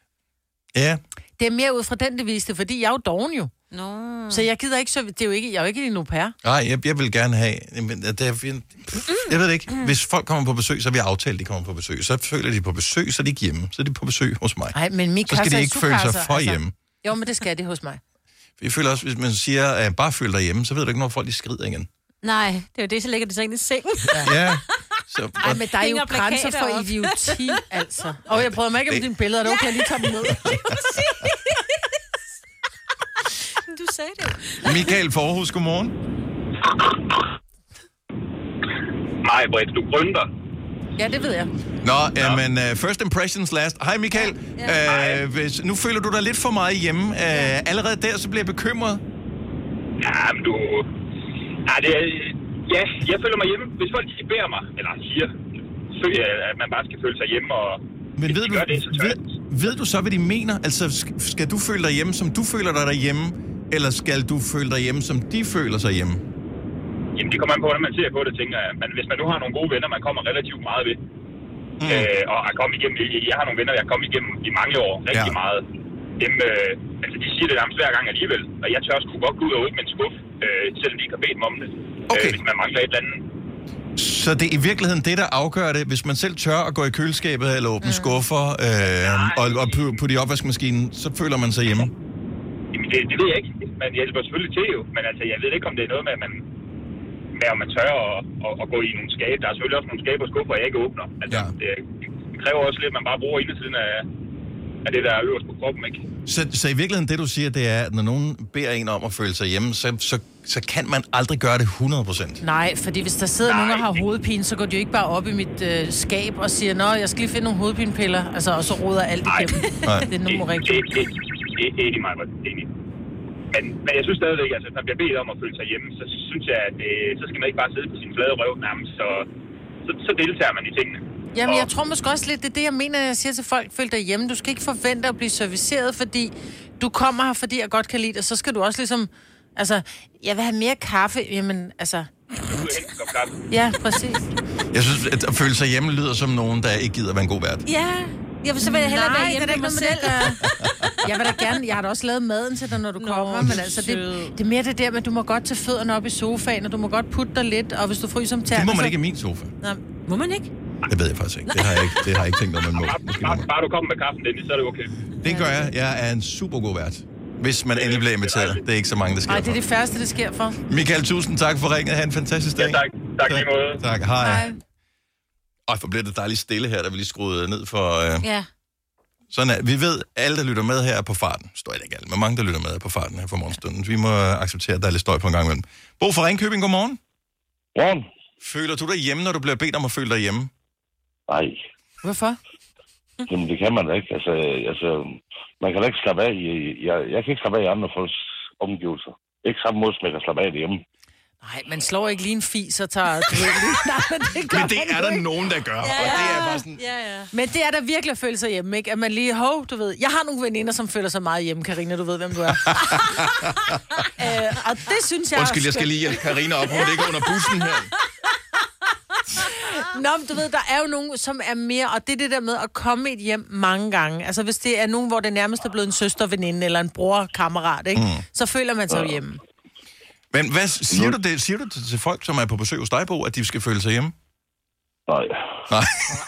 Ja. Det er mere ud fra den, det viste, fordi jeg er jo doven jo. No. Så jeg gider ikke, så det er jo ikke, jeg er jo ikke din au pair. Nej, jeg, jeg vil gerne have... Men det er, jeg ved det ikke. Hvis folk kommer på besøg, så har vi aftalt, at de kommer på besøg. Så føler de på besøg, så er de ikke hjemme. Så er de på besøg hos mig. Nej, men min så skal de ikke føle sig for altså. hjemme. Jo, men det skal de hos mig. Jeg føler også, hvis man siger, at bare føl dig hjemme, så ved du ikke, når folk de skrider igen. Nej, det er jo det, så lægger de sig ind i sengen. Ja. Så, ej, men der er jo grænser for idioti, altså. Og jeg prøver mig ikke om dine billeder, der ja. kan jeg lige tage dem ned. Du sagde det. Michael Forhus, godmorgen. Nej, Britt, du grønter. Ja, det ved jeg. Nå, ja. uh, men uh, first impressions last. Hej Michael. Ja. Uh, hvis, nu føler du dig lidt for meget hjemme. Uh, ja. Allerede der, så bliver jeg bekymret. Ja, men du... Ja, det er... Ja, jeg føler mig hjemme. Hvis folk de beder mig, eller siger, føler jeg, at man bare skal føle sig hjemme, og men ved de du, gør det, så ved, ved du så, hvad de mener? Altså, skal du føle dig hjemme, som du føler dig derhjemme, eller skal du føle dig hjemme, som de føler sig hjemme? Jamen, det kommer an på, hvordan man ser på det, tænker jeg. Men hvis man nu har nogle gode venner, man kommer relativt meget ved, mm. øh, og er kommet igennem, jeg har nogle venner, jeg er kommet igennem i mange år, rigtig ja. meget. Dem, øh, altså, de siger det nærmest hver gang alligevel, og jeg tør sgu godt gå ud og ud med en skuff, øh, selvom de ikke har bedt mig om det, okay. øh, hvis man mangler et eller andet. Så det er i virkeligheden det, der afgør det, hvis man selv tør at gå i køleskabet eller åbne mm. skuffer øh, og, og putte i opvaskemaskinen, så føler man sig hjemme? Jamen, det, det ved jeg ikke, men jeg hjælper selvfølgelig til jo, men altså, jeg ved ikke, om det er noget med, at man, med, om man tør at, at, at gå i nogle skabe. Der er selvfølgelig også nogle skabe og skuffer, jeg ikke åbner. Altså, ja. det, det kræver også lidt, at man bare bruger indersiden af, af det, der er øverst på kroppen, ikke? Så, så i virkeligheden, det du siger, det er, at når nogen beder en om at føle sig hjemme, så, så, så kan man aldrig gøre det hundrede procent. Nej, fordi hvis der sidder Nej. nogen og har hovedpine, så går de jo ikke bare op i mit øh, skab og siger, nå, jeg skal lige finde nogle hovedpinepiller, altså, og så roder alt igennem. Nej. Det er nummer rigtigt. Det er enig, mig, enig. Men, men jeg synes stadigvæk, altså, hvis man bliver bedt om at føle sig hjemme, så synes jeg, at det, så skal man ikke bare sidde på sin flade røv nærmest, så, så, så deltager man i tingene. Jamen, jeg tror måske også lidt, det er det, jeg mener, jeg siger til folk, føl dig hjemme. Du skal ikke forvente at blive serviceret, fordi du kommer her, fordi jeg godt kan lide det. Så skal du også ligesom, altså, jeg vil have mere kaffe. Jamen, altså... Ja, præcis. Jeg synes, at at føle sig hjemme lyder som nogen, der ikke gider være en god vært. Ja, jeg vil så vil jeg hellere Nej, være hjemme med mig selv. Jeg vil da gerne, jeg har da også lavet maden til dig, når du Nå, kommer, men altså, det, det er mere det der med, at du må godt tage fødderne op i sofaen, og du må godt putte dig lidt, og hvis du fryser om tæerne... Det må man så... ikke i min sofa. Nå, må man ikke? Det ved jeg faktisk ikke. Det har jeg ikke, det har jeg ikke tænkt, når man må. Bare, bare, bare du kommer med kaffen, Dennis, så er det okay. Det gør jeg. Jeg er en super god vært. Hvis man endelig bliver inviteret. Det er ikke så mange, der sker Nej, det er det færreste, det sker for. Michael, tusind tak for ringet. Ha' en fantastisk dag. Ja, tak. Tak lige måde. Tak. Hej. Hej. Og for bliver det dejligt stille her, der vi lige skruet ned for... Øh... Ja. Sådan er, vi ved, alle, der lytter med her er på farten. Står ikke alle, men mange, der lytter med er på farten her for morgenstunden. Vi må acceptere, at der er lidt støj på en gang imellem. Bo fra Ringkøbing, godmorgen. Morgen. Føler du dig hjemme, når du bliver bedt om at føle dig hjemme? Nej. Hvorfor? Jamen, det kan man da ikke. Altså, altså man kan da ikke slappe af i... Jeg, jeg kan ikke slappe af i andre folks omgivelser. Ikke samme måde, som jeg kan slappe af derhjemme. Nej, man slår ikke lige en fis og tager... Du ved, lige... Nej, men det, gør men det er der ikke. nogen, der gør. Ja, og det er bare sådan... ja, ja. Men det er der virkelig at føle sig hjemme, ikke? At man lige... Hov, du ved... Jeg har nogle veninder, som føler sig meget hjemme, Karina. Du ved, hvem du er. øh, og det synes jeg... Undskyld, jeg skal lige hjælpe Karina op. Hun ligger under bussen her. Nå, men du ved, der er jo nogen, som er mere... Og det er det der med at komme et hjem mange gange. Altså, hvis det er nogen, hvor det nærmest er blevet en søsterveninde eller en bror-kammerat, ikke? Mm. Så føler man sig jo hjemme. Men hvad siger du det? Siger du det til folk, som er på besøg hos dig, Bo, at de skal føle sig hjemme? Nej. Nej.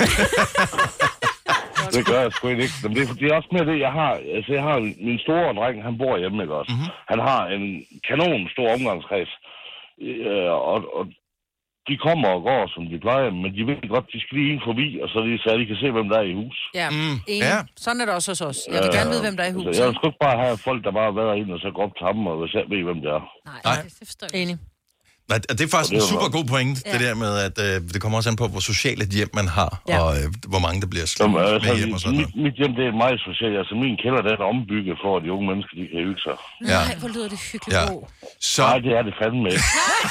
Det gør jeg sgu ikke. Men det, er, det er også mere det, jeg har... Altså, jeg har min store dreng, han bor hjemme, ikke også? Mm-hmm. Han har en kanon stor omgangskreds. Øh, og, og de kommer og går, som de plejer, men de ved godt, de skal lige ind forbi, og så, lige, så de kan se, hvem der er i hus. Ja, mm. ja. Sådan er det også hos os. Jeg vil gerne vide, hvem der er i hus. Jeg vil sgu ikke bare have folk, der bare har været ind og så går op til ham, og hvis jeg ved, hvem det er. Nej, Nej. det forstår jeg. Enig. Nej, det er faktisk en super god point, ja. Det der med, at øh, det kommer også an på, hvor socialt et hjem man har, ja. Og øh, hvor mange der bliver slået altså, med hjem og sådan mit, mit hjem, det er meget socialt. Altså, min kælder, den er ombygget for, at de unge mennesker, de kan hygge sig. Ja. Nej, hvor lyder det hyggeligt, ja. Så... Nej, det er det fandme ikke.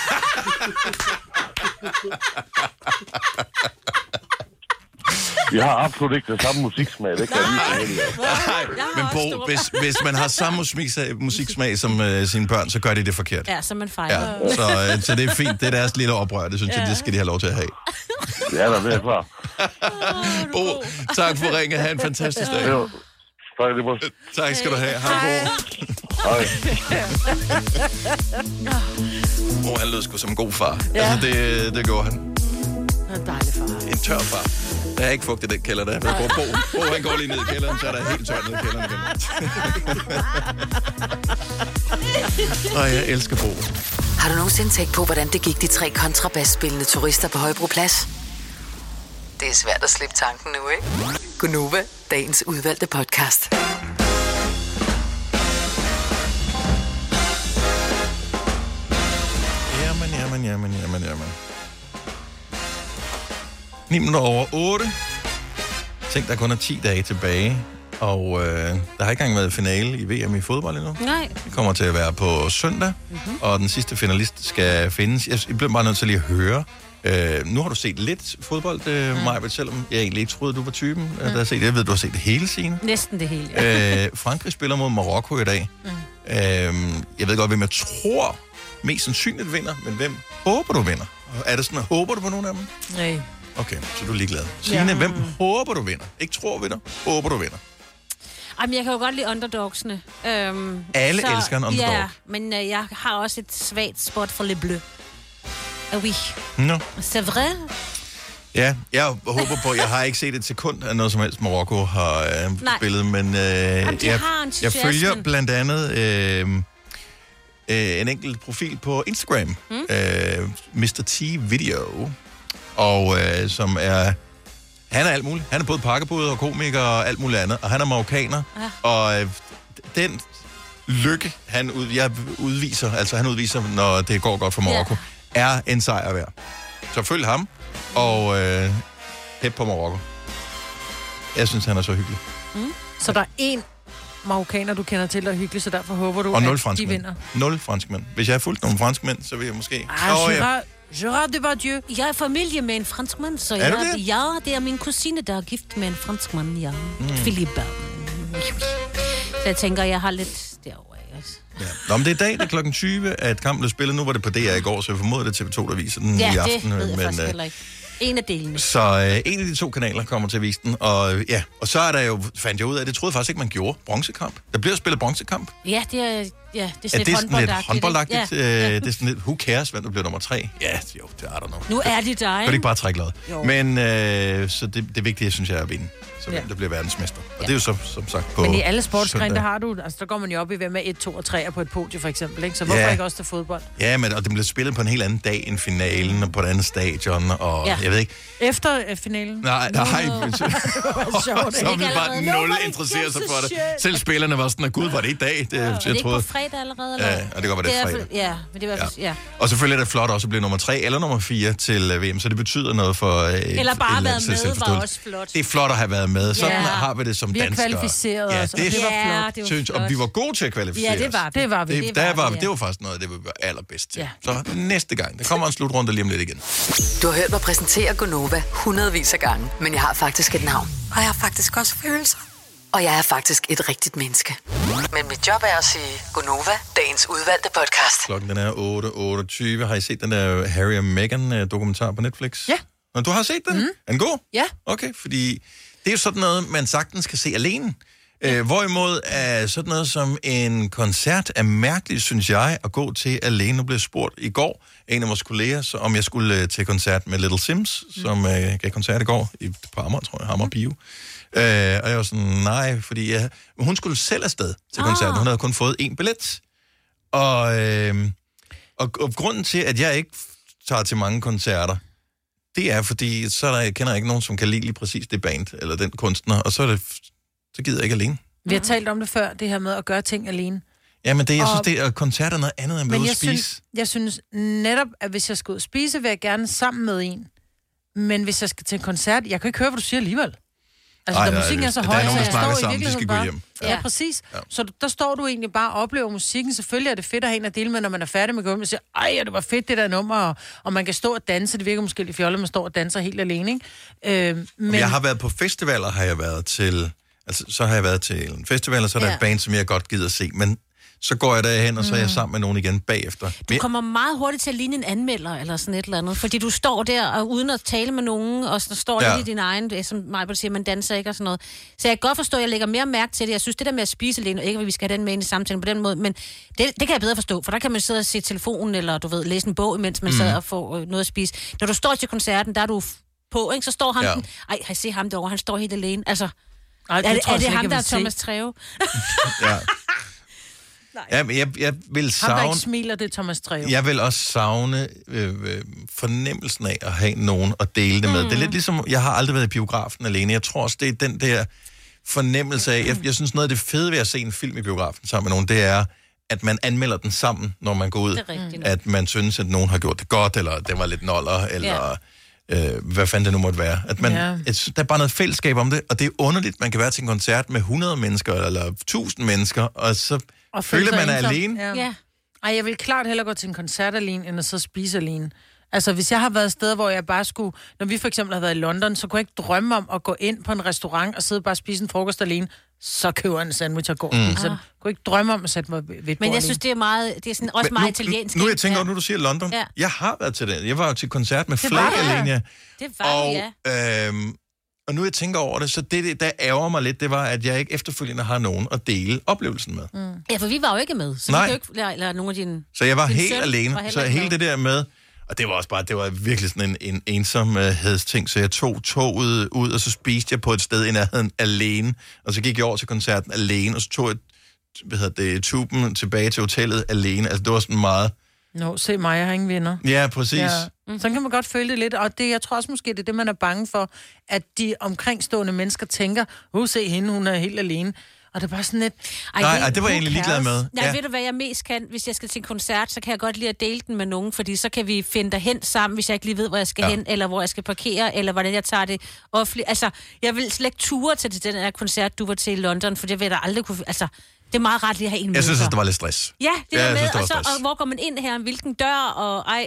Vi har absolut ikke det samme musiksmag, det kan jeg lige Nej, men Bo, hvis, hvis man har samme musiksmag, musiksmag som øh, sine børn, så gør de det forkert. Ja, så man fejler. Ja, så, øh, så det er fint. Det er deres lille oprør. Det synes ja. jeg, det skal de have lov til at have. Ja, der er klar. Bo, tak for ringe. Ha' en fantastisk dag. Jo. Tak, det var. Tak skal du have. Hej, Bo. Hej. Bo, han lød sgu som en god far. Ja. Altså, det, det gjorde han. En dejlig far. En tør far. Der er ikke fugt i den kælder, der. Bo, Bo, Bo, han går lige ned i kælderen, så er der helt tørt ned i kælderen igen. Og jeg elsker Bo. Har du nogensinde tænkt på, hvordan det gik de tre kontrabasspillende turister på Højbroplads? Det er svært at slippe tanken nu, ikke? Gunova, dagens udvalgte podcast. Jamen, jamen, jamen, jamen, jamen. ni minutter over otte. Tænk, der kun er ti dage tilbage. Og øh, der har ikke engang været finale i V M i fodbold endnu. Nej. Det kommer til at være på søndag, mm-hmm. og den sidste finalist skal findes. Jeg bliver bare nødt til lige at høre. Øh, nu har du set lidt fodbold, øh, mm. Maja, selvom jeg egentlig ikke troede, du var typen, mm. der har set. Jeg ved, du har set det hele, Signe. Næsten det hele, ja. øh, Frankrig spiller mod Marokko i dag. Mm. Øh, jeg ved godt, hvem jeg tror mest sandsynligt vinder, men hvem håber du vinder? Er det sådan, at håber du på nogen af dem? Nej. Okay, så du er ligeglad. Signe, ja. Hvem håber du vinder? Ikke tror vinder, håber du vinder. Jamen, jeg kan jo godt lide underdogsene. Øhm, Alle så, elsker en underdog. Ja, men øh, jeg har også et svagt spot for Le Bleu. Ah oui. No. C'est vrai? Ja, jeg håber på, jeg har ikke set et sekund af noget som helst, Marokko har øh, spillet, men øh, Jamen, jeg, jeg følger blandt andet øh, øh, en enkelt profil på Instagram, mm. øh, mister T Video, og øh, som er, han er alt muligt. Han er både pakkebud og komiker og alt muligt andet, og han er marokkaner, ah. og øh, den lykke, han ud, jeg udviser, altså han udviser, når det går godt for Marokko, yeah. er en sejr værd. Så følg ham, og øh, hæb på Marokko. Jeg synes, han er så hyggelig. Mm. Så der er én marokkaner, du kender til, der er hyggelig, så derfor håber du, og nul at de vinder. Nul franskmænd. Hvis jeg har fulgt nogle franskmænd, så vil jeg måske... Ah, oh, ja. Gerard Depardieu. Jeg er familie med en franskmand, så jeg, det? ja, det er min kusine, der er gift med en franskmand, ja. Mm. Philippe. Så jeg tænker, jeg har lidt derovre. Ja. Nå, men det er i dag, det er klokken tyve, at kampen blev spillet. Nu var det på D R i går, så jeg formoder det T V to, der viser den ja, i aften. Ja, det ved jeg men, faktisk heller ikke. En af delene. Så øh, en af de to kanaler kommer til at vise den. Og ja, og så er der jo, fandt jeg ud af, det troede jeg faktisk ikke, man gjorde, bronzekamp. Der bliver spillet bronzekamp. Ja, det er, ja, det er sådan ja, det er sådan lidt håndboldagtigt. Ja. Ja. Det er sådan lidt, who cares, hvem der bliver nummer tre? Ja, jo, det er der nu. Nu er de der, ikke? Kan de ikke bare trække lod? Men øh, så det, det vigtige, synes jeg, er at vinde. Så hvem ja. der bliver verdensmester. Og ja. det er jo så, som sagt på Men i alle sportsgrene, der har du, altså der går man jo op i, hvem er et, to og tre på et podie for eksempel, ikke? Så hvorfor ja. ikke også til fodbold? Ja, men og det bliver spillet på en helt anden dag end finalen, og på et andet stadion, og ja. jeg jeg ved ikke. Efter øh, finalen? Nej, nej. Det var sjovt. Så vi bare nul interesserer sig for det. Selv spillerne var sådan, at gud, var det i dag? Det, Ja. jeg Er det ikke troede. på fredag allerede? Eller? Ja, og det går, var det, det er fredag. Ja, men det var ja. ja. Og selvfølgelig er det flot også at blive nummer tre eller nummer fire til øh, V M, så det betyder noget for øh, Eller bare et været med, selvforståelse. var også flot. Det er flot at have været med. Sådan Ja. har vi det som Vi har danskere. kvalificeret ja, os, det, og det var Ja, flot. det var synes, flot. og vi var gode til at kvalificere Ja, det var os. vi. Det var vi. Det, Det der var var, vi, ja. det var faktisk noget af det, vi var allerbedst til. Ja. Så næste gang, der kommer en slutrunde lige om lidt igen. Du har hørt mig præsentere Gonova hundredvis af gange, men jeg har faktisk et navn. Og jeg har faktisk også følelser. Og jeg er faktisk et rigtigt menneske. Men mit job er at sige Gonova, dagens udvalgte podcast. Klokken den er otte otteogtyve. Har I set den der Harry og Meghan øh, dokumentar på Netflix? Ja. Nå, du har set den? Mm. Er den god? Ja. Okay, fordi det er jo sådan noget, man sagtens kan se alene. Øh, hvorimod er sådan noget som en koncert er mærkeligt, synes jeg, at gå til alene. Nu blev jeg spurgt i går af en af vores kolleger, så om jeg skulle øh, til koncert med Little Sims, mm. som øh, gav koncert i går i, på Amager, tror jeg, Amager Bio. Øh, og jeg var sådan, nej, fordi jeg, hun skulle selv afsted til koncerten. Hun havde kun fået én billet. Og, øh, og, og grunden til, at jeg ikke tager til mange koncerter, det er, fordi så er der, jeg kender ikke nogen, som kan lide lige præcis det band, eller den kunstner, og så er det, så gider jeg ikke alene. Vi har talt om det før, det her med at gøre ting alene. Ja, men det, jeg Og- synes, det er koncert er noget andet, end at Men ude jeg at spise. synes, jeg synes netop, at hvis jeg skal ud og spise, vil jeg gerne sammen med en. Men hvis jeg skal til en koncert, jeg kan ikke høre, hvad du siger alligevel. Altså, Ej, da nej, musikken er så der er høj, nogen, så der jeg snakker står i sammen, de skal virkeligheden gå bare... hjem. Ja, ja, præcis. Ja. Så der står du egentlig bare og oplever musikken. Selvfølgelig er det fedt at have en at dele med, når man er færdig med at gå hjem og siger, ej, det var fedt, det der nummer, og, og man kan stå og danse. Det virker måske lidt fjollet, at man står og danser helt alene, ikke? Øh, men... Jeg har været på festivaler, har jeg været til... Altså, så har jeg været til en festival, og så er der Ja. et band, som jeg godt gider se. Men så går jeg derhen, og så er jeg sammen med nogen igen bagefter. Du kommer meget hurtigt til at ligne en anmelder, eller sådan et eller andet. Fordi du står der, og uden at tale med nogen, og så står Ja. lidt i din egen, det er, som mig siger, man danser ikke og sådan noget. Så jeg kan godt forstå, at jeg lægger mere mærke til det. Jeg synes, det der med at spise alene, og ikke at vi skal have den med ind i samtalen på den måde, men det, det kan jeg bedre forstå, for der kan man sidde og se telefonen, eller du ved, læse en bog, imens man mm. sidder og får øh, noget at spise. Når du står til koncerten, der er du f- på, ikke? Så står ham Ja. ja. den, ej, har I set ham derovre, han står helt alene. Altså, Ej, er det, tror er jeg det slet ham, ikke, der jeg er vil se. Thomas Treve? Ja. Ja, men jeg, jeg vil Ham, der savne... ikke smiler, det er Thomas Treve. Jeg vil også savne øh, øh, fornemmelsen af at have nogen at dele det med. Mm. Det er lidt ligesom, jeg har aldrig været i biografen alene. Jeg tror også, det er den der fornemmelse af... Jeg, jeg synes, noget af det fede ved at se en film i biografen sammen med nogen, det er, at man anmelder den sammen, når man går ud. Det er rigtigt. At man synes, at nogen har gjort det godt, eller det var lidt noller, eller... Øh, hvad fanden det nu måtte være. At man, Ja. et, der er bare noget fællesskab om det, og det er underligt, man kan være til en koncert med hundrede mennesker, eller tusind mennesker, og så Og føler føle sig man er ensom. alene. Ja. Ja. Ej, jeg vil klart hellere gå til en koncert alene, end at så spise alene. Altså, hvis jeg har været steder, hvor jeg bare skulle... Når vi for eksempel har været i London, så kunne jeg ikke drømme om at gå ind på en restaurant og sidde og bare spise en frokost alene. Så køber jeg en sandwich og går. Mm. Så jeg kunne ikke drømme om at sætte mig ved et bord Men jeg alene. synes, det er meget, det er sådan også Men meget nu, italiensk. Nu, nu jeg ikke? tænker Ja. over, nu du siger London. Ja. Jeg har været til det. Jeg var jo til koncert med Det var Flake du, ja. alene. Ja. Det var Og, det, ja. øhm, og nu jeg tænker over det, så det, det, der ærger mig lidt, det var, at jeg ikke efterfølgende har nogen at dele oplevelsen med. Mm. Ja, for vi var jo ikke med, så Nej. vi kan jo ikke lade, lade nogle af dine... Så jeg var Din helt søn var alene. heller Så ikke hele med. det der med... Og det var også bare, det var virkelig sådan en, en ensomhedsting, så jeg tog toget ud, og så spiste jeg på et sted i nærheden alene, og så gik jeg over til koncerten alene, og så tog jeg, hvad hedder det, tuben tilbage til hotellet alene. Altså, det var sådan meget... Nå, se mig, jeg har ingen venner. Ja, præcis. Ja. Ja. Sådan kan man godt føle det lidt, og det, jeg tror også måske, det er det, man er bange for, at de omkringstående mennesker tænker, uh, se hende, hun er helt alene. Og det er bare sådan lidt... Nej, ej, det var jeg egentlig ligeglad med. Nej, Ja. ved du hvad jeg mest kan? Hvis jeg skal til en koncert, så kan jeg godt lide at dele den med nogen, fordi så kan vi finde derhen sammen, hvis jeg ikke lige ved, hvor jeg skal Ja. ja. hen, eller hvor jeg skal parkere, eller hvordan jeg tager det offentligt. Altså, jeg vil slet ikke ture til den her koncert, du var til i London, for det vil jeg da aldrig kunne... Altså, det er meget rart lige at have en med. Jeg synes så. også, det var lidt stress. Ja, det Ja, er jeg med, synes, det var og, så, stress. og hvor går man ind her, hvilken dør, og ej...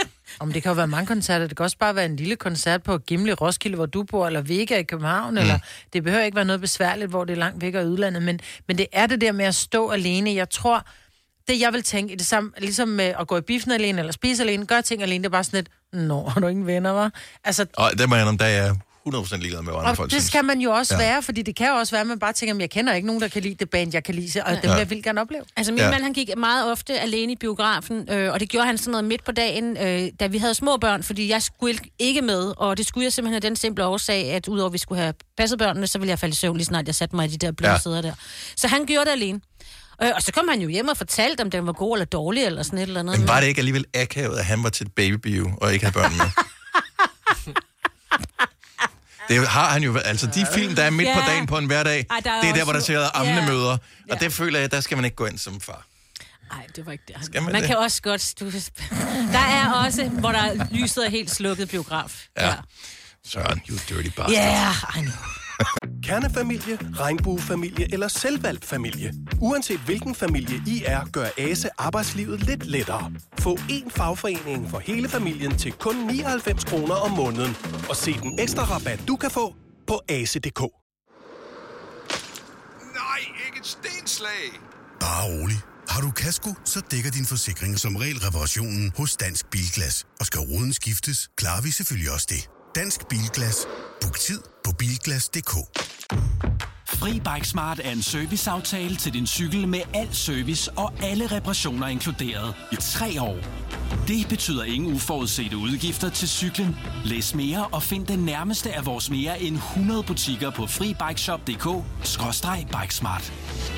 Om det kan jo være mange koncerter. Det kan også bare være en lille koncert på Gimle, Roskilde, hvor du bor, eller Vega i København, mm. eller det behøver ikke være noget besværligt, hvor det er langt væk af udlandet, men, men det er det der med at stå alene. Jeg tror, det jeg vil tænke, det samme, ligesom med at gå i biffen alene, eller spise alene, gøre ting alene, det er bare sådan lidt, nå, har du ingen venner, var? Altså, Og det må jeg om, der er jeg hundrede procent ligeglad med, hvad andre og folk det synes. skal man jo også Ja. ja. være, fordi det kan jo også være, at man bare tænker, at jeg kender ikke nogen, der kan lide det band, jeg kan lide, og dem Ja. vil jeg vil gerne opleve. Altså, min Ja. ja. mand, han gik meget ofte alene i biografen, øh, og det gjorde han sådan noget midt på dagen, øh, da vi havde små børn, fordi jeg skulle ikke med, og det skulle jeg simpelthen af den simple årsag, at udover at vi skulle have passet børnene, så ville jeg falde i søvn lige snart jeg satte mig i de der bløde Ja. ja. sæder der. Så han gjorde det alene. Øh, og så kom han jo hjem og fortalte, om den var god eller dårlig, eller sådan et eller andet. Men var det ikke alligevel akavet, at han var til et babybio, og ikke havde børn med? Det har han jo... Altså, de film, der er midt Ja. på dagen på en hverdag, Ej, der er det er der, også hvor der no- sidder amnemøder. Ja. Og det føler jeg, der skal man ikke gå ind som far. Nej, det var ikke det. Skal man man det? kan også godt... Du, der er også, hvor der lyset er helt slukket biograf. Ja. Søren, you dirty bastard. Yeah, I know. Kernefamilie, regnbuefamilie eller selvvalgt familie. Uanset hvilken familie I er, gør A S E arbejdslivet lidt lettere. Få én fagforening for hele familien til kun nioghalvfems kroner om måneden. Og se den ekstra rabat, du kan få på A S E punktum d k. Nej, ikke et stenslag. Bare rolig. Har du kasko, så dækker din forsikring som regel reparationen hos Dansk Bilglas. Og skal ruden skiftes, klarer vi selvfølgelig også det. Dansk Bilglas. Book tid på bilglas punktum d k. Fri Bike Smart er en serviceaftale til din cykel med al service og alle reparationer inkluderet i tre år. Det betyder ingen uforudsete udgifter til cyklen. Læs mere og find den nærmeste af vores mere end hundrede butikker på fri bike shop punktum d k skråstreg bikesmart.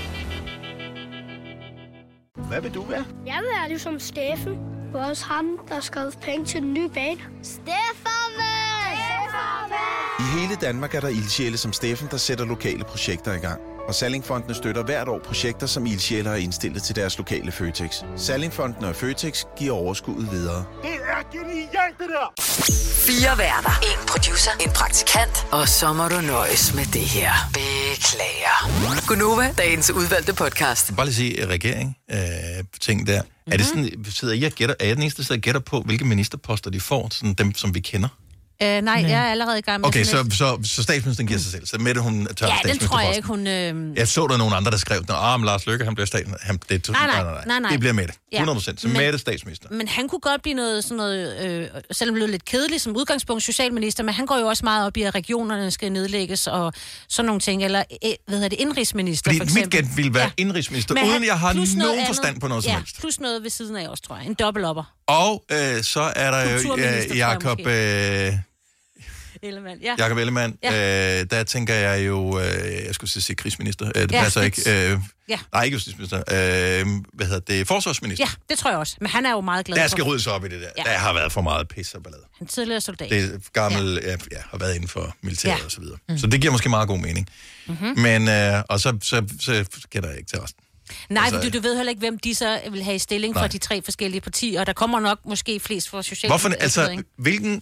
Hvad vil du være? Jeg vil være ligesom Steffen. Det var også ham, der skrev penge til den nye bane. Stefan! I hele Danmark er der ildsjæle som Steffen, der sætter lokale projekter i gang. Og Sallingfondene støtter hvert år projekter, som ildsjæle har indstillet til deres lokale Føtex. Sallingfondene og Føtex giver overskuddet videre. Det er genialt, det der! Fire værter. En producer. En praktikant. Og så må du nøjes med det her. Beklager. Gunova, dagens udvalgte podcast. Bare lige sige regering, øh, ting der. Mm-hmm. Er det sådan, sidder I og gætter, er jeg den eneste, der sidder og gætter på, hvilke ministerposter de får, sådan dem, som vi kender? Øh, nej, jeg er allerede i gang med Okay, sådan så, så, så statsministeren giver sig selv. Så Mette, hun tager Ja, den tror jeg statsministerposten. ikke, hun... Øh... Jeg så der nogen andre, der skrev, at ah, Lars Løkke, han bliver statsminister. Han, det, Nej, nej, nej, nej. Det bliver Mette. Ja. hundrede procent. Så Men- Mette statsminister. Men han kunne godt blive noget, sådan noget øh, selvom det blev lidt kedeligt som udgangspunkt, socialminister, men han går jo også meget op i, at regionerne skal nedlægges og sådan nogle ting, eller øh, hvad hedder det, indrigsminister Fordi for mit eksempel. gæt ville være ja. indrigsminister, Men uden han- jeg har plus noget nogen andet. forstand på noget som ja, helst. plus noget ved siden af også, tror jeg. En dobbeltopper. Og øh, så er der jo Kulturminister, tror øh, jeg Jakob... måske. Øh, Ellemann, ja. Jakob Ellemann, Ja. øh, der tænker jeg jo, øh, jeg skulle sige krigsminister, øh, det Ja, passer ikke. Øh, Ja. Nej, ikke justitsminister. Øh, hvad hedder det? Forsvarsminister. Ja, det tror jeg også. Men han er jo meget glad Der for. skal ryddes op i det der. Ja. Der har været for meget pis og ballade. Han er tidligere soldat. Det er gammel, ja. Ja, har været inden for militæret Ja. og så videre. Mm. Så det giver måske meget god mening. Mm-hmm. Men, øh, og så, så, så gætter jeg ikke til resten. Nej, Altså- altså, du, du ved heller ikke, hvem de så vil have i stilling Nej. fra de tre forskellige partier, og der kommer nok måske flest for social... Hvorfor, altså, hvilken...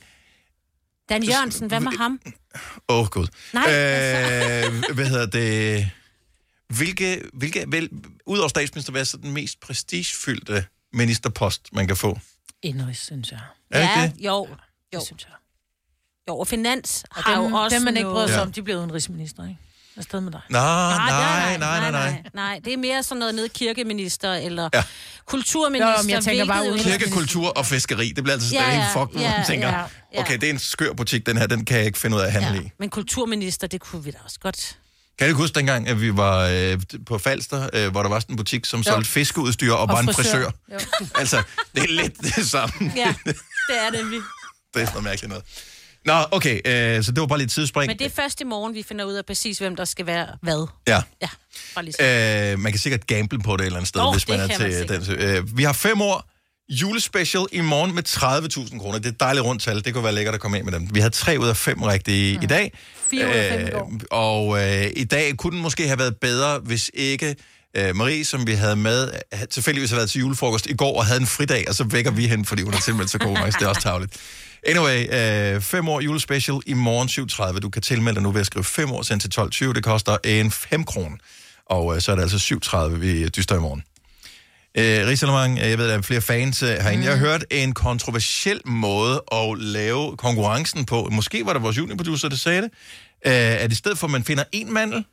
Dan Jørgensen, hvad med ham? Åh, oh, gud. Nej, øh, hvad hedder det? Hvilke, hvilke vel, udover statsminister, hvad er så den mest prestigefyldte ministerpost, man kan få? Indrigs, synes jeg. Er det Ja, ikke det? jo. Jo. Det synes jeg. Jo, og finans Og har dem, jo også dem, man ikke bryder sig Ja. om, de bliver udenrigsminister, ikke? Afsted med dig. Nå, nej, nej, nej, nej, nej. Nej, det er mere sådan noget nede kirkeminister eller Ja. ja. kulturminister. Jo, men jeg tænker bare hvilket udenrigs- udenrigs- Kirke, kultur og fiskeri, det bliver altså Ja, stadig ja, helt fucked, når ja, man tænker, ja, ja. okay, det er en skør butik, den her, den kan jeg ikke finde ud af at handle i. Men kulturminister, det kunne vi da også godt. Kan du ikke huske dengang, at vi var øh, på Falster, øh, hvor der var sådan en butik, som Jo. solgte fiskeudstyr og, og var en frisør? Jo. Altså, det er lidt det samme. Ja, det er det, vi. Det er sådan noget mærkeligt noget. Nå, okay, øh, så det var bare lidt tidsspring. Men det er først i morgen, vi finder ud af præcis, hvem der skal være hvad. Ja. Ja, bare lige så. Øh, man kan sikkert gamble på det et eller andet sted, Nå, hvis man det er kan man til den. Øh, vi har fem år julespecial i morgen med tredive tusind kroner. Det er et dejligt rundt tal. Det kunne være lækkert at komme af med dem. Vi havde tre ud af fem rigtige mm. i dag. Fire ud af fem i går. Og øh, i dag kunne den måske have været bedre, hvis ikke øh, Marie, som vi havde med, havde tilfældigvis har været til julefrokost i går og havde en fridag, og så vækker vi hende, fordi hun har tilmeldt sig konkurrence. Det er også tarveligt. Anyway, øh, fem år julespecial i morgen syv tredive. Du kan tilmelde dig nu ved at skrive fem år sendt til tolv tyve. Det koster en fem kroner. Og øh, så er det altså syv tredive, vi dyster i morgen. Øh, Rigsalermang, jeg ved, der er flere fans øh, herinde. Mm. Jeg har hørt en kontroversiel måde at lave konkurrencen på. Måske var det vores juniorproducer, der sagde det. Øh, at i stedet for, at man finder én mandel,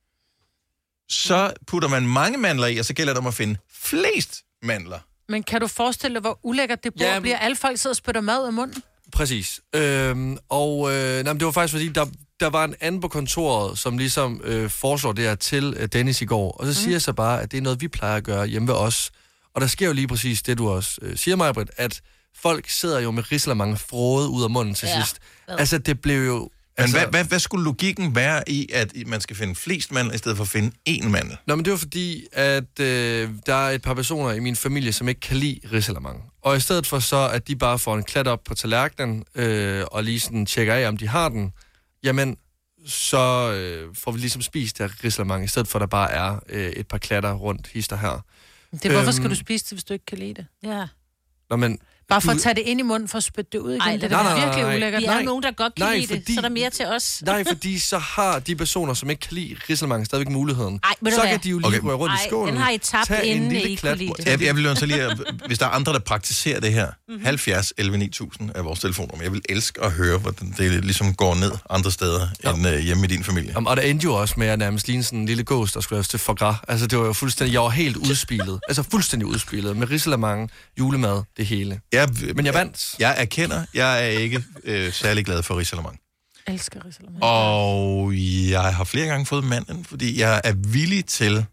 så putter man mange mandler i, og så gælder det om at finde flest mandler. Men kan du forestille dig, hvor ulækkert det burde Jamen- blive? Alle folk sidder og spytter mad ud af munden. Præcis. Øhm, og øh, nej, men det var faktisk fordi, der, der var en anden på kontoret, som ligesom øh, foreslår det her til øh, Dennis i går. Og så siger jeg så bare, at det er noget, vi plejer at gøre hjemme ved os. Og der sker jo lige præcis det, du også øh, siger, Maj-Brit, at folk sidder jo med risalemang frode ud af munden til Ja. sidst. Altså, det blev jo Altså, hvad, hvad, hvad skulle logikken være i, at man skal finde flest mandler, i stedet for at finde én mandel? Nå, men det var fordi, at øh, der er et par personer i min familie, som ikke kan lide risalamande. Og i stedet for så, at de bare får en klat op på tallerkenen, øh, og lige sådan tjekker af, om de har den, jamen, så øh, får vi ligesom spist der risalamande, i stedet for, at der bare er øh, et par klatter rundt hister her. Det er, hvorfor skal du spise det, hvis du ikke kan lide det? Ja. Nå, men... Bare for du... at tage det ind i munden, for at spytte det ud igen. Ej, det er nej, nej, virkelig nej, ulækkert. Vi er jo nogen, der godt kan nej, lide fordi... det, så er der mere til os. Nej, fordi så har de personer, som ikke kan lide risalamande, stadigvæk muligheden. Ej, så kan de jo lige okay. røre rundt Ej, i skålen. den har I tabt inden, I kunne lide det. Jeg, jeg vil jo så lige, hvis der er andre, der praktiserer det her, mm-hmm. halvfjerds elleve ni tusind er vores telefonnummer. Jeg vil elske at høre, hvordan det ligesom går ned andre steder ja. end uh, hjemme i din familie. Jamen, og der endte jo også med at nærmest ligne sådan en lille gås, der skulle laves til foie gras. Altså, det var jo fuldstændig, jeg var helt udspillet. Altså, fuldstændig udspillet. Med risalamande, julemad, det hele. Jeg, Men jeg vandt. Jeg erkender, jeg er ikke øh, særlig glad for risalamande. Jeg elsker risalamande. Og jeg har flere gange fået manden, fordi jeg er villig til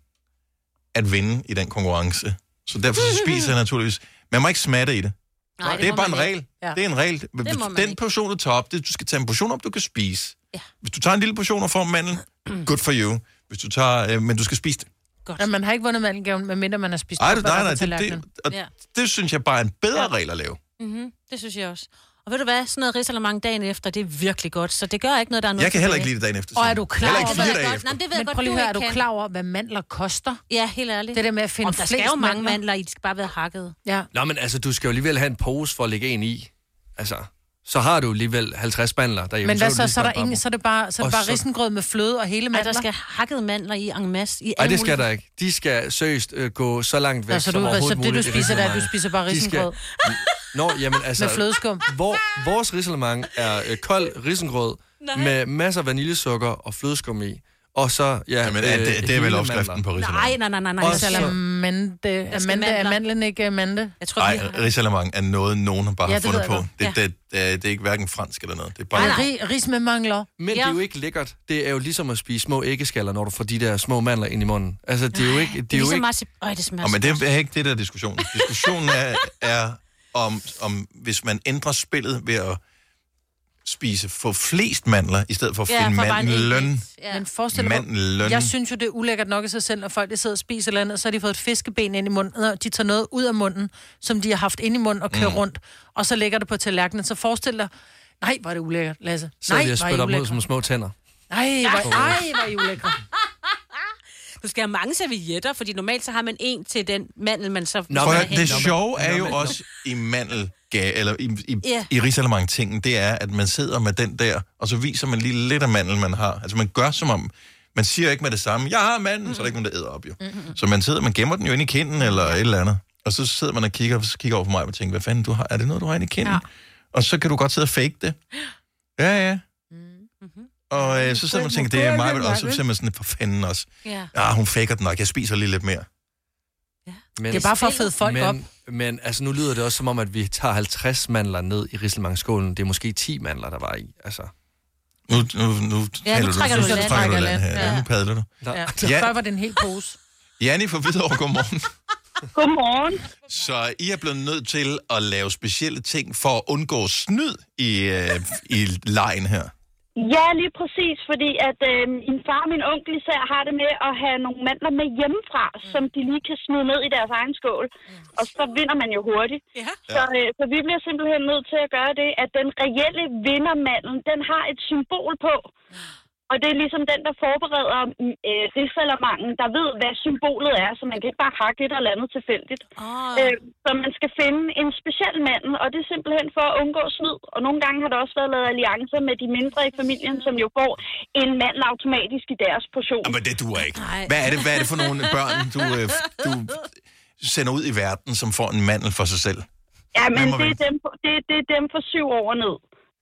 at vinde i den konkurrence. Så derfor så spiser jeg naturligvis. Man må ikke smatte i det. Nej, det, det er bare en regel. Ja. Det er en regel. Hvis den portion, du tager op, det, du skal tage en portion op, du kan spise. Ja. Hvis du tager en lille portion og får mandel, good for you. Hvis du tager, øh, men du skal spise det. Godt. Ja, man har ikke vundet mandelgaven, medmindre man har spist Ej, op nej, af nej, det, tallerkenen. det, og ja. det synes jeg bare er en bedre ja. regel at lave. Mm-hmm, det synes jeg også. Og ved du hvad, sådan noget risalamande dagen efter, det er virkelig godt, så det gør ikke noget, der er noget. Jeg kan heller ikke lide det dagen efter. Og er du klar over, hvad fire dage dage efter. Nej, det ved men jeg godt, prøv lige du høre, er ikke du kan. klar over, hvad mandler koster? Ja, helt ærligt. Det der med at finde og der skal jo mange mandler. mandler i, de skal bare være hakket. Ja. Nå, men altså, du skal jo alligevel have en pose for at lægge en i. Altså, så har du alligevel halvtreds mandler derhjemme. Men hvad så, så, så, er der ingen, så er det bare, så er det bare risengrød med fløde og hele mandler? Ej, der skal hakket mandler i en masse. Nej, det skal der ikke. De skal seriøst øh, gå så langt væk, Nå, så som du, overhovedet så muligt. det, du spiser, der, du spiser bare risengrød? Skal... Nå, jamen altså... Med flødeskum? Hvor, vores risalamande er øh, kold risengrød med masser af vaniljesukker og flødeskum i. Og så, ja... Jamen, øh, det, det er vel opskriften på risalamande. Nej, nej, nej, nej. Risalamande. Amande, er mandlen ikke amande? Jeg tror, Nej, risalamande er noget, nogen bare ja, har fundet på. Det, det, det, det, det er ikke hverken fransk eller noget. Det er bare... Nej, ris, ris med mangler. Men ja. Det er jo ikke lækkert. Det er jo ligesom at spise små æggeskaller, når du får de der små mandler ind i munden. Altså, det er jo ikke... Det er, det er ligesom jo ikke... Marci... Øj, det smager oh, men det er ikke det der diskussion. Diskussionen er, er om, om, hvis man ændrer spillet ved at spise for flest mandler, i stedet for at ja, finde for mandlen. Ja. Men forestil dig, jeg synes jo, det er ulækkert nok i sig selv, når folk der sidder og spiser eller andet, så har de fået et fiskeben ind i munden, og de tager noget ud af munden, som de har haft ind i munden og kører mm. rundt, og så lægger det på tallerkenen. Så forestil dig, nej, var det ulækkert, Lasse. Så nej, de har spyttet op mod som små tænder. Nej, hvor, ej, hvor I ulækkert. Du skal have mange servietter, fordi normalt så har man en til den mandel, man så... Nå, men, det sjove er jo også i mandel, eller i, i, yeah. i risalamande-tingen, det er, at man sidder med den der, og så viser man lige lidt af mandel, man har. Altså man gør som om, man siger ikke med det samme, jeg har mandel, mm-hmm. så er der ikke nogen, der æder op jo. Mm-hmm. Så man sidder, man gemmer den jo ind i kinden, eller et eller andet. Og så sidder man og kigger, og så kigger over på mig og tænker, hvad fanden, du har, er det noget, du har inde i kinden? Ja. Og så kan du godt sidde og fake det. Ja, ja. Mm-hmm. Og øh, så sidder man og tænker, det er mig, og så ser man sådan, for fanden også. Ja, ah, hun faker den nok, jeg spiser lige lidt mere. Ja. Men, det er bare for at fede folk men, op. Men altså, nu lyder det også som om, at vi tager halvtreds mandler ned i risalamande-skålen. Det er måske ti mandler, der var i, altså. Nu, nu, nu, ja, nu trækker du, du, du, trækker du land her. Ja. Ja, nu padler du. Ja. Ja. Før var det en hel pose. Janni fra Hvidovre, godmorgen. Godmorgen. Så I er blevet nødt til at lave specielle ting for at undgå snyd i, øh, i lejen her. Ja, lige præcis, fordi at øh, min far og min onkel især har det med at have nogle mandler med hjemmefra, mm. som de lige kan smide ned i deres egen skål. Mm. Og så vinder man jo hurtigt. Ja. Så, øh, så vi bliver simpelthen nødt til at gøre det, at den reelle vindermandlen, den har et symbol på. Og det er ligesom den, der forbereder øh, risalamangen, der ved, hvad symbolet er, så man kan ikke bare hakke et eller andet tilfældigt. Oh. Øh, så man skal finde en speciel mandel, og det er simpelthen for at undgå snyd. Og nogle gange har der også været lavet alliancer med de mindre i familien, som jo får en mandel automatisk i deres portion. Men det duer ikke. Hvad er det, hvad er det for nogle børn, du, øh, du sender ud i verden, som får en mandel for sig selv? Ja, men det er, dem, det, det er dem for syv år ned.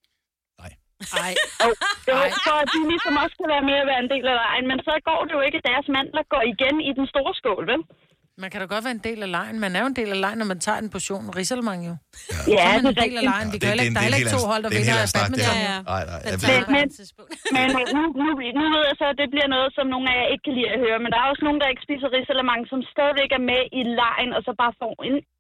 Nej. Oh, det var for, at de ligesom også kan være med at være en del af lejen, men så går det jo ikke, at deres mandler går igen i den store skål, vel? Man kan da godt være en del af lejen. Man er jo en del af lejen, når man tager en portion risalamande jo. Ja, ja det er en del af lejen. Vi kan heller, der er heller ikke to hold, der vinder af badminton. Nej, nej. Men, men nu, nu, nu ved jeg så, at det bliver noget, som nogle af jer ikke kan lide at høre, men der er også nogen, der ikke spiser risalamande, som stadigvæk er med i lejen, og så bare får en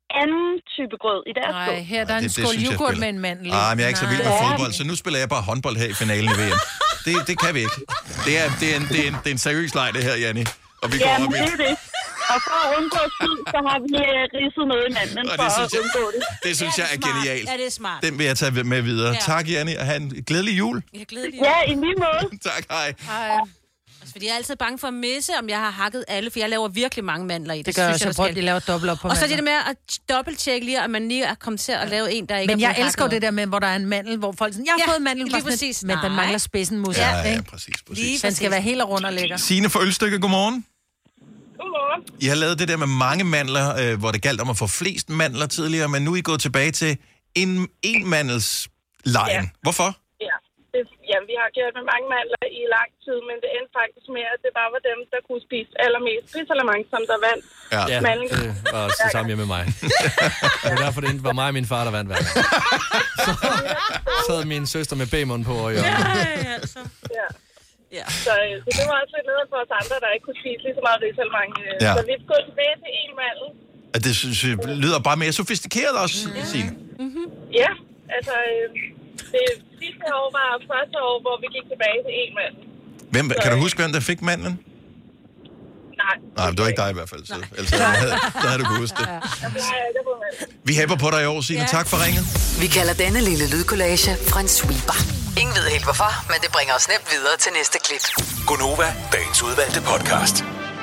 anden type grød i deres Nej, her er der en skål yoghurt med en mandel. Ah, men jeg er ikke så vild med fodbold, så nu spiller jeg bare håndbold her i finalen i V M. Det, det kan vi ikke. Det er, det er, en, det er, en, det er en seriøs leg, det her, Janni. Og vi går Jamen, op i. det er det. Og for at undgå tid, så har vi uh, ridset noget i mandlen Og for det at synes jeg- undgå det. Det synes jeg er genialt. Ja, det er smart. Den vil jeg tage med videre. Ja. Tak, Janni, og have en glædelig jul. Jeg glæder Ja, i lige måde. Tak, hej. Hej. Altså, fordi jeg er altid bange for at misse, om jeg har hakket alle, for jeg laver virkelig mange mandler i det. Det gør jeg synes også. Jeg prøver, at de laver dobbelt op på Og så er det mandler. det med at dobbelttjekke lige, at man lige er kommet til at lave en, der ikke Men er jeg blevet elsker jo hakket. det der med, hvor der er en mandel, hvor folk sådan, jeg har Ja, fået en mandel, lige bare sådan præcis. lidt, men den Nej. mangler spidsen måske. Ja, ja, ikke? præcis, præcis. Lige Den skal være helt rund og lækker. Signe fra Ølstykke, godmorgen. Godmorgen. I har lavet det der med mange mandler, øh, hvor det galt om at få flest mandler tidligere, men nu er I gået tilbage til en enmandelslejen. Ja. Hvorfor? Ja, det, jamen, vi har gjort med mange mandler i lang tid, men det endte faktisk med, at det bare var dem, der kunne spise allermest risalamande, som der vandt. Ja, ja mandlen. det var også det samme hjemme med mig. Det var derfor, det var mig og min far, der vandt hver gang. Så sad min søster med bagmunden på og i øjnene. Ja, altså. Ja. Ja. Så, øh, så det var også lidt nederen for os andre, der ikke kunne spise lige så meget risalamande. Ja. Så vi er gået tilbage til en mandel. At det synes jeg lyder bare mere sofistikeret også, mm. Signe. Mm-hmm. Ja, altså øh, det sidste år var første år, hvor vi gik tilbage til en mandel. Hvem, kan du huske, hvem der fik mandlen? Nej. Nej, det var ikke dig i hvert fald. Så. Ellers så havde, så havde du kunne huske det. Vi hæpper på dig i år, Signe. Ja. Tak for ringet. Vi kalder denne lille lydkollage en sweeper. Ingen ved helt hvorfor, men det bringer os nemt videre til næste klip. Gonova, dagens udvalgte podcast.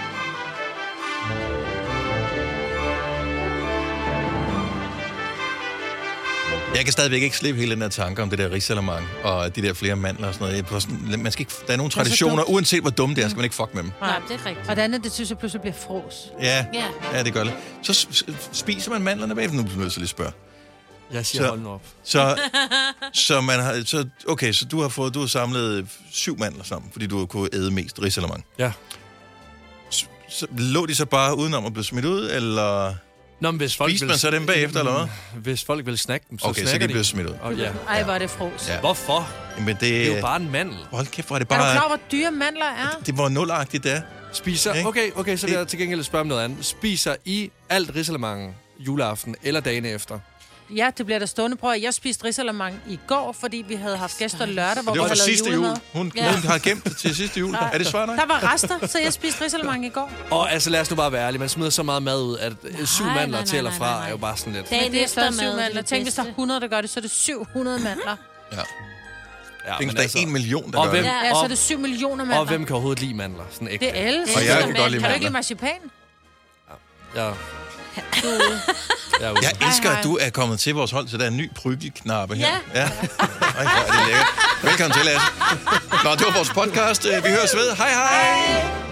Jeg kan stadigvæk ikke slippe hele den her tanke om det der risalamande og de der flere mandler og sådan noget. Jeg er sådan, man skal ikke, der er nogle traditioner, uanset hvor dumme det er, skal man ikke fuck med dem. Nej, det er rigtigt. Og det andet, det synes jeg pludselig bliver fros. Ja, Ja. ja det gør det. Så s- s- spiser man mandlerne bagefter, nu bliver jeg nødt til lige at spørge. Jeg siger, hold nu op. Så, så man har, så, okay, så du har fået, du har samlet syv mandler sammen, fordi du har kunnet æde mest risalamande. Ja. Så, så lå de så bare udenom at blive smidt ud, eller... Nå, men hvis folk Spiste vil... man så dem bagefter, eller hvad? Hvis folk vil snakke dem, så Okay, så snakker kan de de. blive smidt ud. Og ja. Ej, hvor er det fros. Ja. Hvorfor? Men det, Det er jo bare en mandel. Hold kæft, hvor er det Er du bare... klar, hvor dyre mandler er? Det var nulagtigt, det er. Spiser... Ikke? Okay, okay, så vil jeg til gengæld spørge om noget andet. Spiser I alt risalamande juleaften eller dagen efter? Ja, det bliver der stående. Prøv at jeg spiste risalamande i går, fordi vi havde haft gæster lørdag, hvor Det var vi for havde lavet sidste jul. julemad. Hun, Ja. hun har gemt det til sidste jul. Er det svært nok? Der var rester, så jeg spiste risalamande i går. Og altså, lad os nu bare være ærlige. Man smider så meget mad ud, at nej, syv mandler nej, til eller nej, fra nej, nej. er jo bare sådan lidt... Men det er stadig syv eftermad, mandler. det er det Tænk, hvis der er bedste. hundrede, der gør det, så er det syv hundrede mandler. Ja. Ja, Tænk, men der er en million, der og gør hvem, det. Ja, så er det syv millioner mandler. Og hvem kan overhovedet lide mandler? Sådan ægte. Det er alle. Og jeg kan godt lide Kan du ikke lide mandler. marcipan? Ja. Du... Jeg, er ude. Jeg elsker, at du er kommet til vores hold, så der er en ny pryggelknappe her. Ja. ja. Ej, hvor er det lækkert. Velkommen til, Lasse. Nå, det var vores podcast. Vi høres ved. Hej, hej.